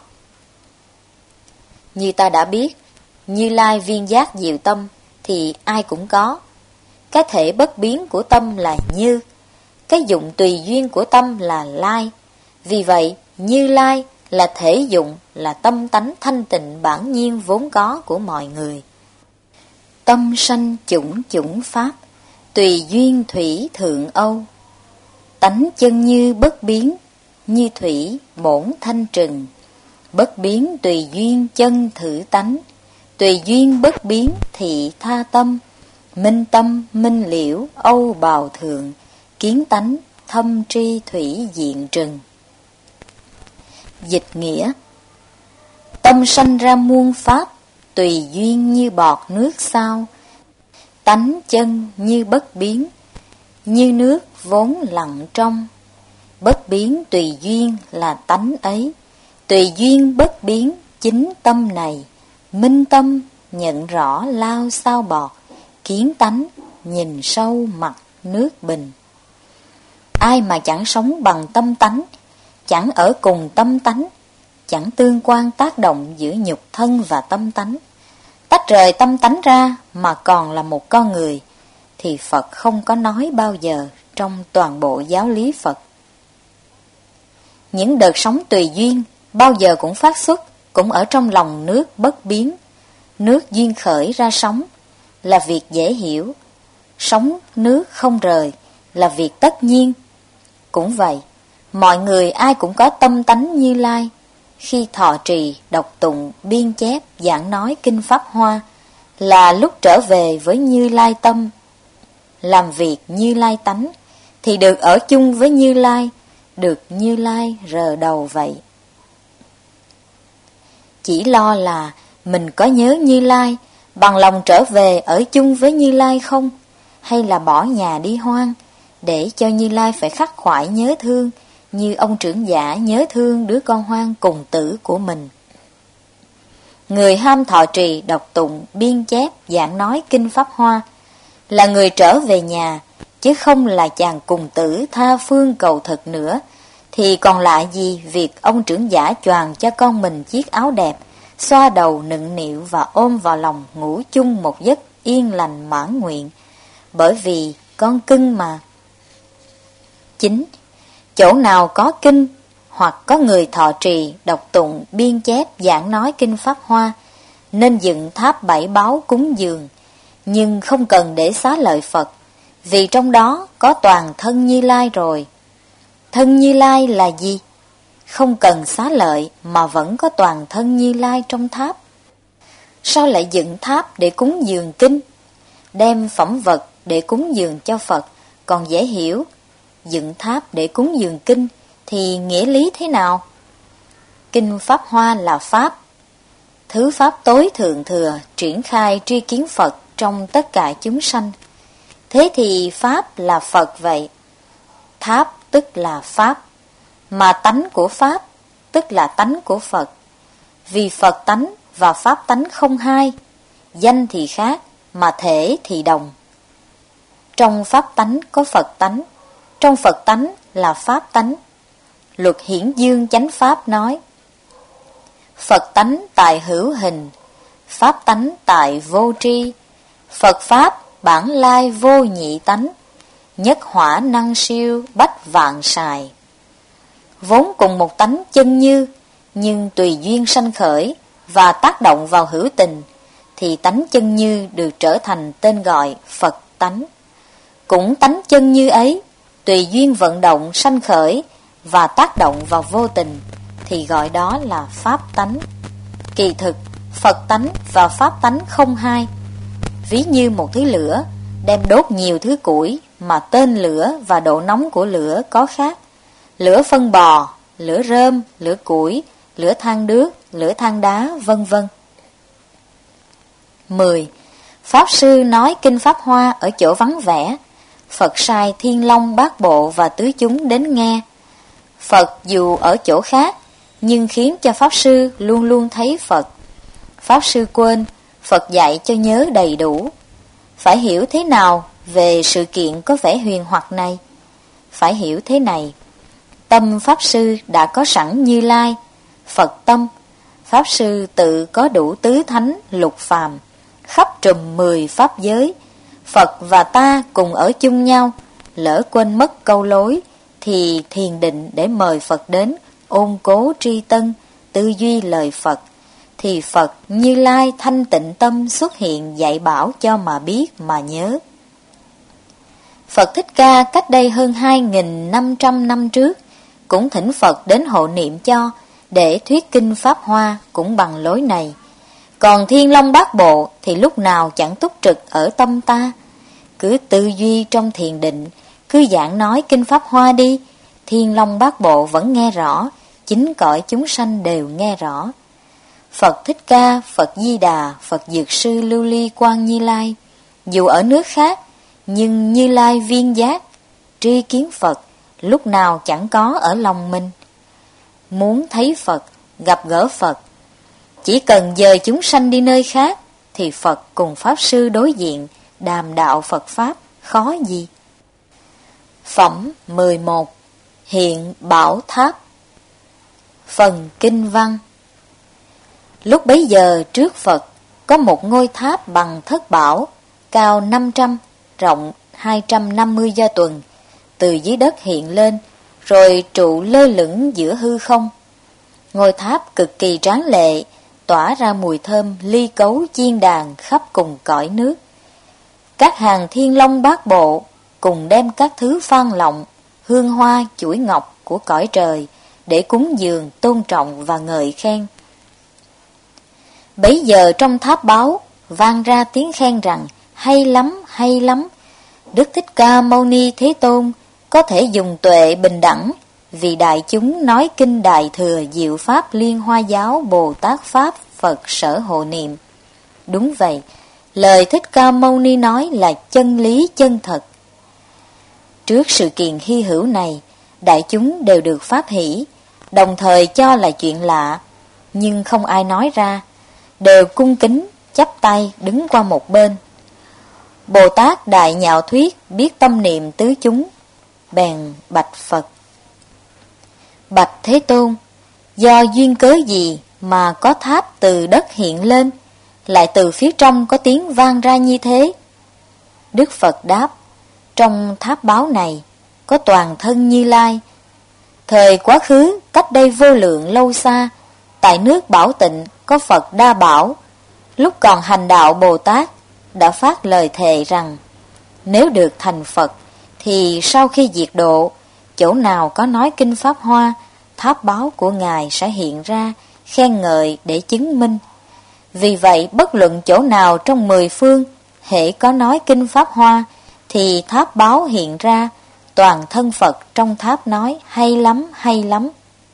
Như ta đã biết, Như Lai viên giác diệu tâm thì ai cũng có. Cái thể bất biến của tâm là Như, cái dụng tùy duyên của tâm là Lai. Vì vậy, Như Lai là thể dụng, là tâm tánh thanh tịnh bản nhiên vốn có của mọi người. Tâm sanh chủng chủng pháp, tùy duyên thủy thượng Âu. Tánh chân như bất biến, như thủy bổn thanh trừng. Bất biến tùy duyên chân thử tánh, tùy duyên bất biến thị tha tâm. Minh tâm minh liễu Âu bào thượng, kiến tánh thâm tri thủy diện trừng. Dịch nghĩa: tâm sanh ra muôn pháp, tùy duyên như bọt nước sao. Tánh chân như bất biến, như nước vốn lặng trong. Bất biến tùy duyên là tánh ấy, tùy duyên bất biến chính tâm này. Minh tâm nhận rõ lao sao bọt, kiến tánh nhìn sâu mặt nước bình. Ai mà chẳng sống bằng tâm tánh, chẳng ở cùng tâm tánh, chẳng tương quan tác động giữa nhục thân và tâm tánh, tách rời tâm tánh ra mà còn là một con người, thì Phật không có nói bao giờ trong toàn bộ giáo lý Phật. những đợt sóng tùy duyên bao giờ cũng phát xuất, cũng ở trong lòng nước bất biến. Nước duyên khởi ra sóng là việc dễ hiểu, sóng nước không rời là việc tất nhiên. Cũng vậy, mọi người ai cũng có tâm tánh Như Lai. Khi thọ trì, đọc tụng, biên chép, giảng nói kinh Pháp Hoa là lúc trở về với Như Lai tâm, làm việc Như Lai tánh, thì được ở chung với Như Lai, được Như Lai rờ đầu vậy. Chỉ lo là mình có nhớ Như Lai, bằng lòng trở về ở chung với Như Lai không, hay là bỏ nhà đi hoang, để cho Như Lai phải khắc khoải nhớ thương, như ông trưởng giả nhớ thương đứa con hoang cùng tử của mình. Người ham thọ trì, đọc tụng, biên chép, giảng nói kinh Pháp Hoa là người trở về nhà, chứ không là chàng cùng tử tha phương cầu thực nữa, thì còn lại gì việc ông trưởng giả choàng cho con mình chiếc áo đẹp, xoa đầu nựng nịu và ôm vào lòng ngủ chung một giấc yên lành mãn nguyện, bởi vì con cưng mà. Chính, chỗ nào có kinh hoặc có người thọ trì, đọc tụng, biên chép, giảng nói kinh Pháp Hoa, nên dựng tháp bảy báu cúng dường, nhưng không cần để xá lợi Phật, vì trong đó có toàn thân Như Lai rồi. Thân Như Lai là gì? Không cần xá lợi mà vẫn có toàn thân Như Lai trong tháp. Sao lại dựng tháp để cúng dường kinh? Đem phẩm vật để cúng dường cho Phật còn dễ hiểu, dựng tháp để cúng dường kinh thì nghĩa lý thế nào? Kinh Pháp Hoa là Pháp, thứ Pháp tối thượng thừa triển khai tri kiến Phật trong tất cả chúng sanh. Thế thì Pháp là Phật vậy. Tháp tức là Pháp, mà tánh của Pháp tức là tánh của Phật. Vì Phật tánh và Pháp tánh không hai, danh thì khác mà thể thì đồng. Trong Pháp tánh có Phật tánh, trong Phật tánh là Pháp tánh. Luật Hiển Dương Chánh Pháp nói: Phật tánh tại hữu hình, Pháp tánh tại vô tri. Phật Pháp bản lai vô nhị tánh, nhất hỏa năng siêu bách vạn sài. Vốn cùng một tánh chân như, nhưng tùy duyên sanh khởi và tác động vào hữu tình, thì tánh chân như được trở thành tên gọi Phật tánh. Cũng tánh chân như ấy, tùy duyên vận động sanh khởi và tác động vào vô tình, thì gọi đó là Pháp tánh. Kỳ thực, Phật tánh và Pháp tánh không hai. Ví như một thứ lửa đem đốt nhiều thứ củi, mà tên lửa và độ nóng của lửa có khác. Lửa phân bò, lửa rơm, lửa củi, lửa than đước, lửa than đá, vân vân. mười. Pháp sư nói kinh Pháp Hoa ở chỗ vắng vẻ, Phật sai Thiên Long Bát Bộ và tứ chúng đến nghe. Phật dù ở chỗ khác, nhưng khiến cho Pháp sư luôn luôn thấy Phật. Pháp sư quên, Phật dạy cho nhớ đầy đủ. Phải hiểu thế nào về sự kiện có vẻ huyền hoặc này? Phải hiểu thế này: tâm Pháp sư đã có sẵn Như Lai, Phật tâm. Pháp sư tự có đủ tứ thánh lục phàm, khắp trùm mười pháp giới. Phật và ta cùng ở chung nhau, lỡ quên mất câu lối, thì thiền định để mời Phật đến, ôn cố tri tân, tư duy lời Phật, thì Phật Như Lai thanh tịnh tâm xuất hiện dạy bảo cho mà biết mà nhớ. Phật Thích Ca cách đây hơn hai nghìn năm trăm năm trước cũng thỉnh Phật đến hộ niệm cho, để thuyết kinh Pháp Hoa cũng bằng lối này. Còn Thiên Long Bát Bộ thì lúc nào chẳng túc trực ở tâm ta. Cứ tư duy trong thiền định, cứ giảng nói kinh Pháp Hoa đi, Thiên Long Bát Bộ vẫn nghe rõ, chính cõi chúng sanh đều nghe rõ. Phật Thích Ca, Phật Di Đà, Phật Dược Sư Lưu Ly Quang Như Lai, dù ở nước khác, nhưng Như Lai viên giác, tri kiến Phật, lúc nào chẳng có ở lòng mình. Muốn thấy Phật, gặp gỡ Phật, chỉ cần dời chúng sanh đi nơi khác, thì Phật cùng Pháp Sư đối diện, đàm đạo Phật Pháp, khó gì. Phẩm mười một. Hiện Bảo Tháp. Phần Kinh Văn. Lúc bấy giờ trước Phật có một ngôi tháp bằng thất bảo, cao năm trăm, rộng hai trăm năm mươi gia tuần, từ dưới đất hiện lên, rồi trụ lơ lửng giữa hư không. Ngôi tháp cực kỳ tráng lệ, tỏa ra mùi thơm ly cấu chiên đàn khắp cùng cõi nước. Các hàng thiên long bát bộ cùng đem các thứ phan lọng, hương hoa, chuỗi ngọc của cõi trời để cúng dường, tôn trọng và ngợi khen. Bấy giờ trong tháp báu vang ra tiếng khen rằng hay lắm, hay lắm. Đức Thích Ca Mâu Ni Thế Tôn có thể dùng tuệ bình đẳng vì đại chúng nói kinh Đại Thừa Diệu Pháp Liên Hoa Giáo Bồ Tát Pháp Phật Sở Hộ Niệm. Đúng vậy, lời Thích Ca Mâu Ni nói là chân lý chân thật. Trước sự kiện hy hữu này, đại chúng đều được pháp hỷ, đồng thời cho là chuyện lạ, nhưng không ai nói ra, đều cung kính, chắp tay đứng qua một bên. Bồ Tát Đại Nhạo Thuyết biết tâm niệm tứ chúng, bèn bạch Phật: Bạch Thế Tôn, do duyên cớ gì mà có tháp từ đất hiện lên, lại từ phía trong có tiếng vang ra như thế? Đức Phật đáp: Trong tháp báu này có toàn thân Như Lai. Thời quá khứ cách đây vô lượng lâu xa, tại nước Bảo Tịnh có Phật Đa Bảo, lúc còn hành đạo Bồ Tát đã phát lời thề rằng nếu được thành Phật thì sau khi diệt độ, chỗ nào có nói kinh Pháp Hoa, tháp báu của Ngài sẽ hiện ra khen ngợi để chứng minh. Vì vậy bất luận chỗ nào trong mười phương hễ có nói kinh Pháp Hoa thì tháp báu hiện ra, toàn thân Phật trong tháp nói hay lắm, hay lắm.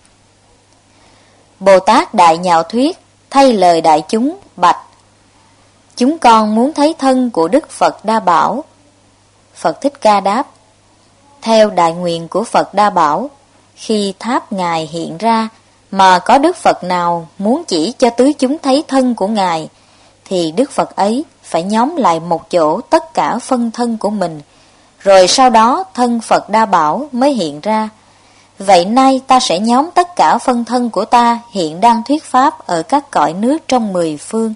Bồ Tát Đại Nhạo Thuyết thay lời đại chúng bạch: Chúng con muốn thấy thân của Đức Phật Đa Bảo. Phật Thích Ca đáp: Theo đại nguyện của Phật Đa Bảo, khi tháp Ngài hiện ra mà có Đức Phật nào muốn chỉ cho tứ chúng thấy thân của Ngài, thì Đức Phật ấy phải nhóm lại một chỗ tất cả phân thân của mình, rồi sau đó thân Phật Đa Bảo mới hiện ra. Vậy nay ta sẽ nhóm tất cả phân thân của ta hiện đang thuyết pháp ở các cõi nước trong mười phương.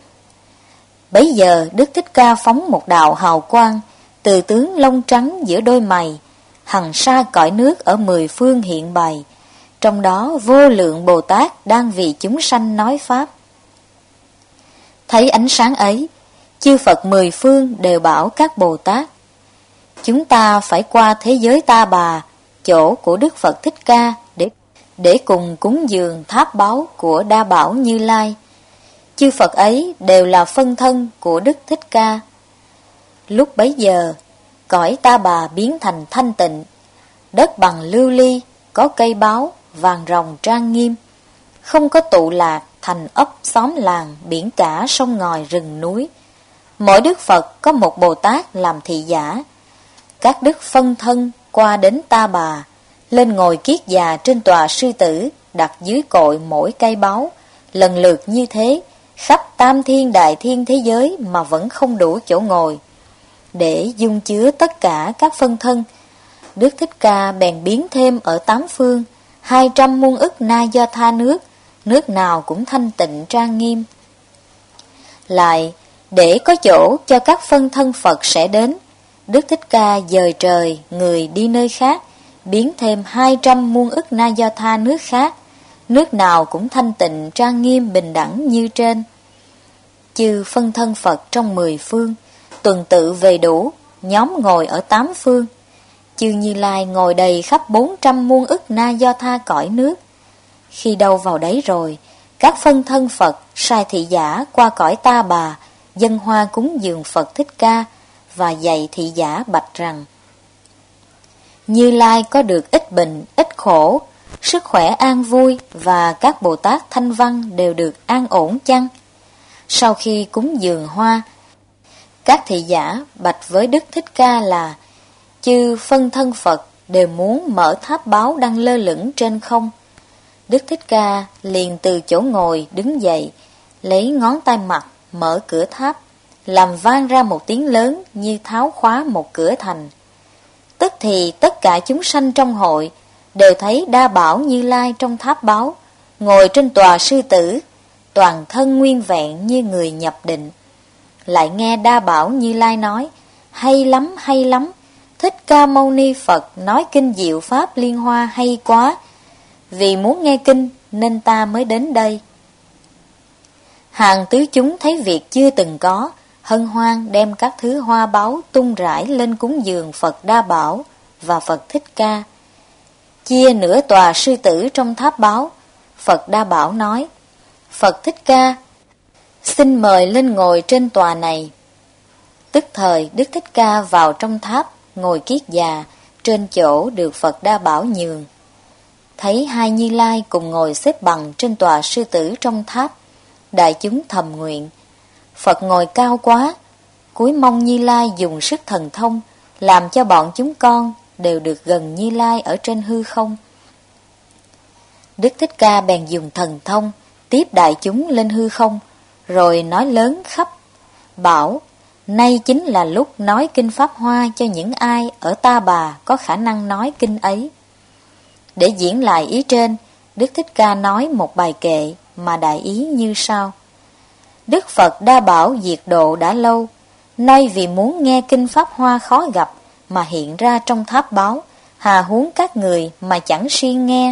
Bấy giờ Đức Thích Ca phóng một đạo hào quang từ tướng lông trắng giữa đôi mày, hằng sa cõi nước ở mười phương hiện bày, trong đó vô lượng Bồ Tát đang vì chúng sanh nói pháp. Thấy ánh sáng ấy, chư Phật mười phương đều bảo các Bồ Tát: Chúng ta phải qua thế giới Ta Bà, chỗ của Đức Phật Thích Ca, để để cùng cúng dường tháp báu của Đa Bảo Như Lai. Chư Phật ấy đều là phân thân của Đức Thích Ca. Lúc bấy giờ, cõi Ta Bà biến thành thanh tịnh, đất bằng lưu ly, có cây báu, vàng ròng trang nghiêm, không có tụ lạc thành ấp xóm làng, biển cả, sông ngòi, rừng núi. Mỗi Đức Phật có một Bồ Tát làm thị giả. Các đức phân thân qua đến Ta Bà, lên ngồi kiết già trên tòa sư tử, đặt dưới cội mỗi cây báu, lần lượt như thế, khắp tam thiên đại thiên thế giới mà vẫn không đủ chỗ ngồi. Để dung chứa tất cả các phân thân, Đức Thích Ca bèn biến thêm ở tám phương hai trăm muôn ức na do tha nước, nước nào cũng thanh tịnh trang nghiêm. Lại, để có chỗ cho các phân thân Phật sẽ đến, Đức Thích Ca dời trời người đi nơi khác, biến thêm hai trăm muôn ức na do tha nước khác, nước nào cũng thanh tịnh trang nghiêm bình đẳng như trên. Chư phân thân Phật trong mười phương tuần tự về đủ, nhóm ngồi ở tám phương. Chư Như Lai ngồi đầy khắp bốn trăm muôn ức na do tha cõi nước. Khi đâu vào đấy rồi, các phân thân Phật sai thị giả qua cõi Ta Bà, dâng hoa cúng dường Phật Thích Ca và dạy thị giả bạch rằng: Như Lai có được ít bệnh, ít khổ, sức khỏe an vui và các Bồ Tát thanh văn đều được an ổn chăng? Sau khi cúng dường hoa, các thị giả bạch với Đức Thích Ca là: chư phân thân Phật đều muốn mở tháp báu đang lơ lửng trên không. Đức Thích Ca liền từ chỗ ngồi đứng dậy, lấy ngón tay mặt mở cửa tháp, làm vang ra một tiếng lớn như tháo khóa một cửa thành. Tức thì tất cả chúng sanh trong hội đều thấy Đa Bảo Như Lai trong tháp báu, ngồi trên tòa sư tử, toàn thân nguyên vẹn như người nhập định. Lại nghe Đa Bảo Như Lai nói: hay lắm, hay lắm, Thích Ca Mâu Ni Phật nói kinh Diệu Pháp Liên Hoa hay quá, vì muốn nghe kinh nên ta mới đến đây. Hàng tứ chúng thấy việc chưa từng có, hân hoan đem các thứ hoa báu tung rải lên cúng dường Phật Đa Bảo và Phật Thích Ca. Chia nửa tòa sư tử trong tháp báu, Phật Đa Bảo nói: Phật Thích Ca, xin mời lên ngồi trên tòa này. Tức thời Đức Thích Ca vào trong tháp, ngồi kiết già trên chỗ được Phật Đa Bảo nhường. Thấy hai Như Lai cùng ngồi xếp bằng trên tòa sư tử trong tháp, đại chúng thầm nguyện: Phật ngồi cao quá, cúi mong Như Lai dùng sức thần thông làm cho bọn chúng con đều được gần Như Lai ở trên hư không. Đức Thích Ca bèn dùng thần thông tiếp đại chúng lên hư không, rồi nói lớn khắp, bảo: nay chính là lúc nói kinh Pháp Hoa cho những ai ở Ta Bà có khả năng nói kinh ấy. Để diễn lại ý trên, Đức Thích Ca nói một bài kệ mà đại ý như sau: Đức Phật Đa Bảo diệt độ đã lâu, nay vì muốn nghe kinh Pháp Hoa khó gặp mà hiện ra trong tháp báu, hà huống các người mà chẳng siêng nghe.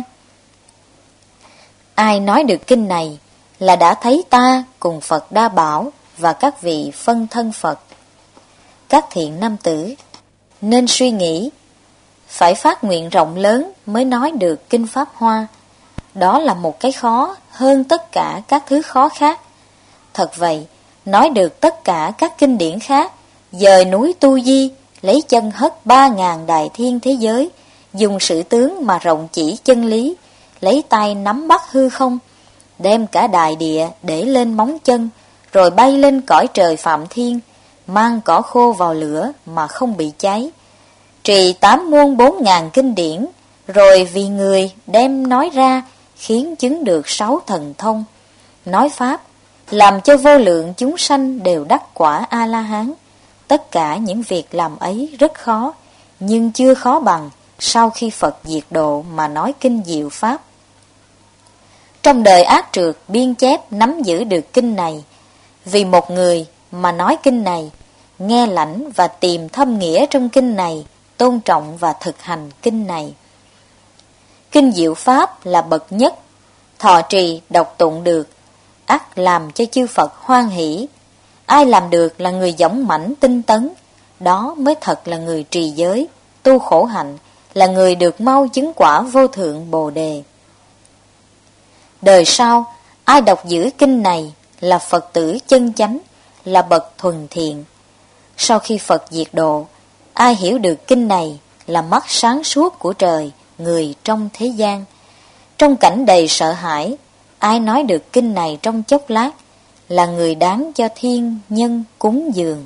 Ai nói được kinh này là đã thấy ta cùng Phật Đa Bảo và các vị phân thân Phật. Các thiện nam tử nên suy nghĩ, phải phát nguyện rộng lớn mới nói được kinh Pháp Hoa. Đó là một cái khó hơn tất cả các thứ khó khác. Thật vậy, nói được tất cả các kinh điển khác, dời núi Tu Di, lấy chân hất ba ngàn đại thiên thế giới, dùng sự tướng mà rộng chỉ chân lý, lấy tay nắm bắt hư không, đem cả đại địa để lên móng chân, rồi bay lên cõi trời Phạm Thiên, mang cỏ khô vào lửa mà không bị cháy. Trì tám muôn bốn ngàn kinh điển, rồi vì người đem nói ra, khiến chứng được sáu thần thông. Nói Pháp, làm cho vô lượng chúng sanh đều đắc quả A-la-hán. Tất cả những việc làm ấy rất khó, nhưng chưa khó bằng sau khi Phật diệt độ mà nói kinh Diệu Pháp. Trong đời ác trượt biên chép nắm giữ được kinh này, vì một người mà nói kinh này, nghe lãnh và tìm thâm nghĩa trong kinh này, tôn trọng và thực hành kinh này. Kinh Diệu Pháp là bậc nhất, thọ trì đọc tụng được, ắt làm cho chư Phật hoan hỷ. Ai làm được là người dũng mãnh tinh tấn, đó mới thật là người trì giới, tu khổ hạnh, là người được mau chứng quả vô thượng Bồ Đề. Đời sau, ai đọc giữ kinh này là Phật tử chân chánh, là bậc thuần thiện. Sau khi Phật diệt độ, ai hiểu được kinh này là mắt sáng suốt của trời, người trong thế gian. Trong cảnh đầy sợ hãi, ai nói được kinh này trong chốc lát là người đáng cho thiên nhân cúng dường.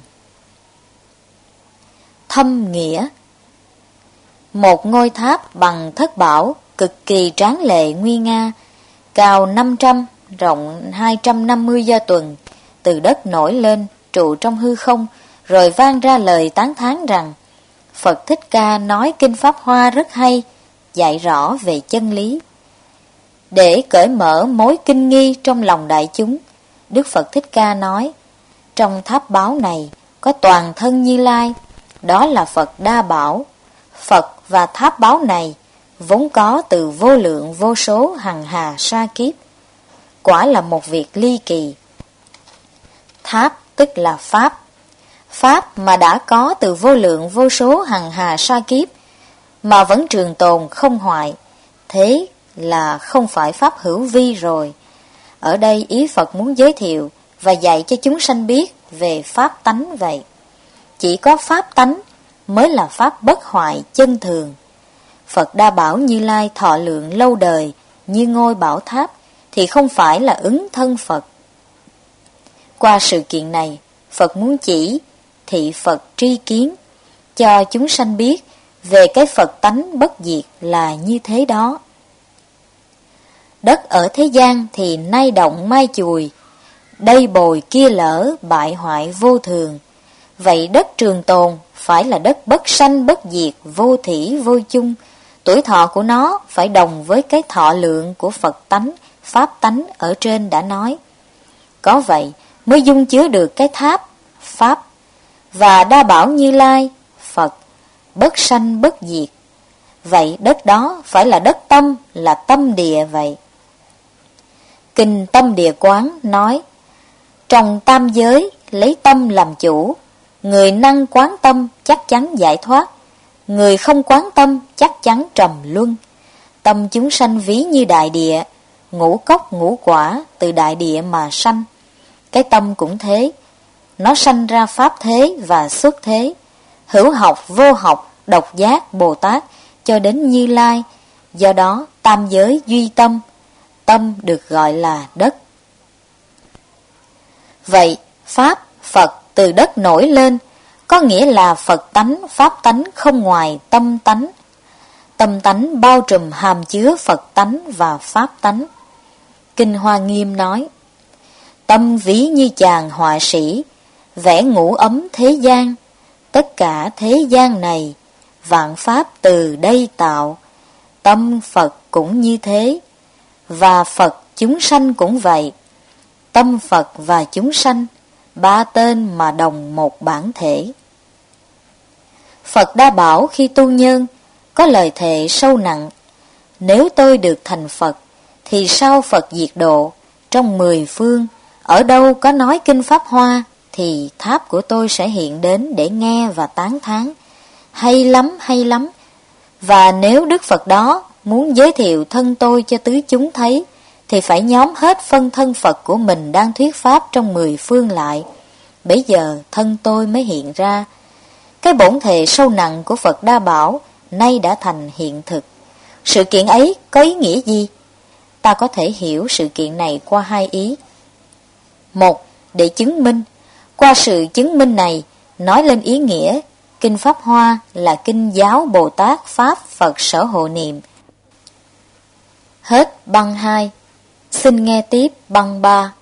Thâm nghĩa. Một ngôi tháp bằng thất bảo, cực kỳ tráng lệ nguy nga, cao năm trăm, rộng hai trăm năm mươi gia tuần, từ đất nổi lên, trụ trong hư không, rồi vang ra lời tán thán rằng: Phật Thích Ca nói kinh Pháp Hoa rất hay, dạy rõ về chân lý. Để cởi mở mối kinh nghi trong lòng đại chúng, Đức Phật Thích Ca nói: trong tháp báu này có toàn thân Như Lai, đó là Phật Đa Bảo. Phật và tháp báu này vốn có từ vô lượng vô số hằng hà sa kiếp, quả là một việc ly kỳ. Tháp tức là Pháp, Pháp mà đã có từ vô lượng vô số hằng hà sa kiếp mà vẫn trường tồn không hoại, thế là không phải Pháp hữu vi rồi. Ở đây ý Phật muốn giới thiệu và dạy cho chúng sanh biết về Pháp tánh vậy. Chỉ có Pháp tánh mới là Pháp bất hoại chân thường. Phật Đa Bảo Như Lai thọ lượng lâu đời như ngôi bảo tháp thì không phải là ứng thân Phật. Qua sự kiện này, Phật muốn chỉ thị Phật tri kiến, cho chúng sanh biết về cái Phật tánh bất diệt là như thế đó. Đất ở thế gian thì nay động mai chùi, đây bồi kia lỡ bại hoại vô thường. Vậy đất trường tồn phải là đất bất sanh bất diệt, vô thỉ vô chung. Tuổi thọ của nó phải đồng với cái thọ lượng của Phật tánh, Pháp tánh ở trên đã nói. Có vậy mới dung chứa được cái tháp, Pháp, và Đa Bảo Như Lai, Phật, bất sanh bất diệt. Vậy đất đó phải là đất tâm, là tâm địa vậy. Kinh Tâm Địa Quán nói, trong tam giới lấy tâm làm chủ, người năng quán tâm chắc chắn giải thoát, người không quán tâm chắc chắn trầm luân. Tâm chúng sanh ví như đại địa, ngũ cốc ngũ quả từ đại địa mà sanh. Cái tâm cũng thế, nó sanh ra pháp thế và xuất thế, hữu học vô học, độc giác Bồ Tát cho đến Như Lai. Do đó tam giới duy tâm, tâm được gọi là đất. Vậy Pháp, Phật từ đất nổi lên, có nghĩa là Phật tánh, Pháp tánh không ngoài tâm tánh. Tâm tánh bao trùm hàm chứa Phật tánh và Pháp tánh. Kinh Hoa Nghiêm nói, tâm ví như chàng họa sĩ, vẽ ngũ ấm thế gian, tất cả thế gian này, vạn pháp từ đây tạo, tâm Phật cũng như thế, và Phật chúng sanh cũng vậy. Tâm Phật và chúng sanh, ba tên mà đồng một bản thể. Phật Đa Bảo khi tu nhân, có lời thệ sâu nặng, nếu tôi được thành Phật, thì sau Phật diệt độ, trong mười phương, ở đâu có nói kinh Pháp Hoa, thì tháp của tôi sẽ hiện đến để nghe và tán thán. Hay lắm, hay lắm. Và nếu Đức Phật đó muốn giới thiệu thân tôi cho tứ chúng thấy, thì phải nhóm hết phân thân Phật của mình đang thuyết Pháp trong mười phương lại. Bấy giờ thân tôi mới hiện ra. Cái bổn thệ sâu nặng của Phật Đa Bảo nay đã thành hiện thực. Sự kiện ấy có ý nghĩa gì? Ta có thể hiểu sự kiện này qua hai ý. Một, để chứng minh. Qua sự chứng minh này, nói lên ý nghĩa kinh Pháp Hoa là kinh giáo Bồ Tát Pháp Phật Sở Hộ Niệm. Hết băng hai. Xin nghe tiếp băng ba.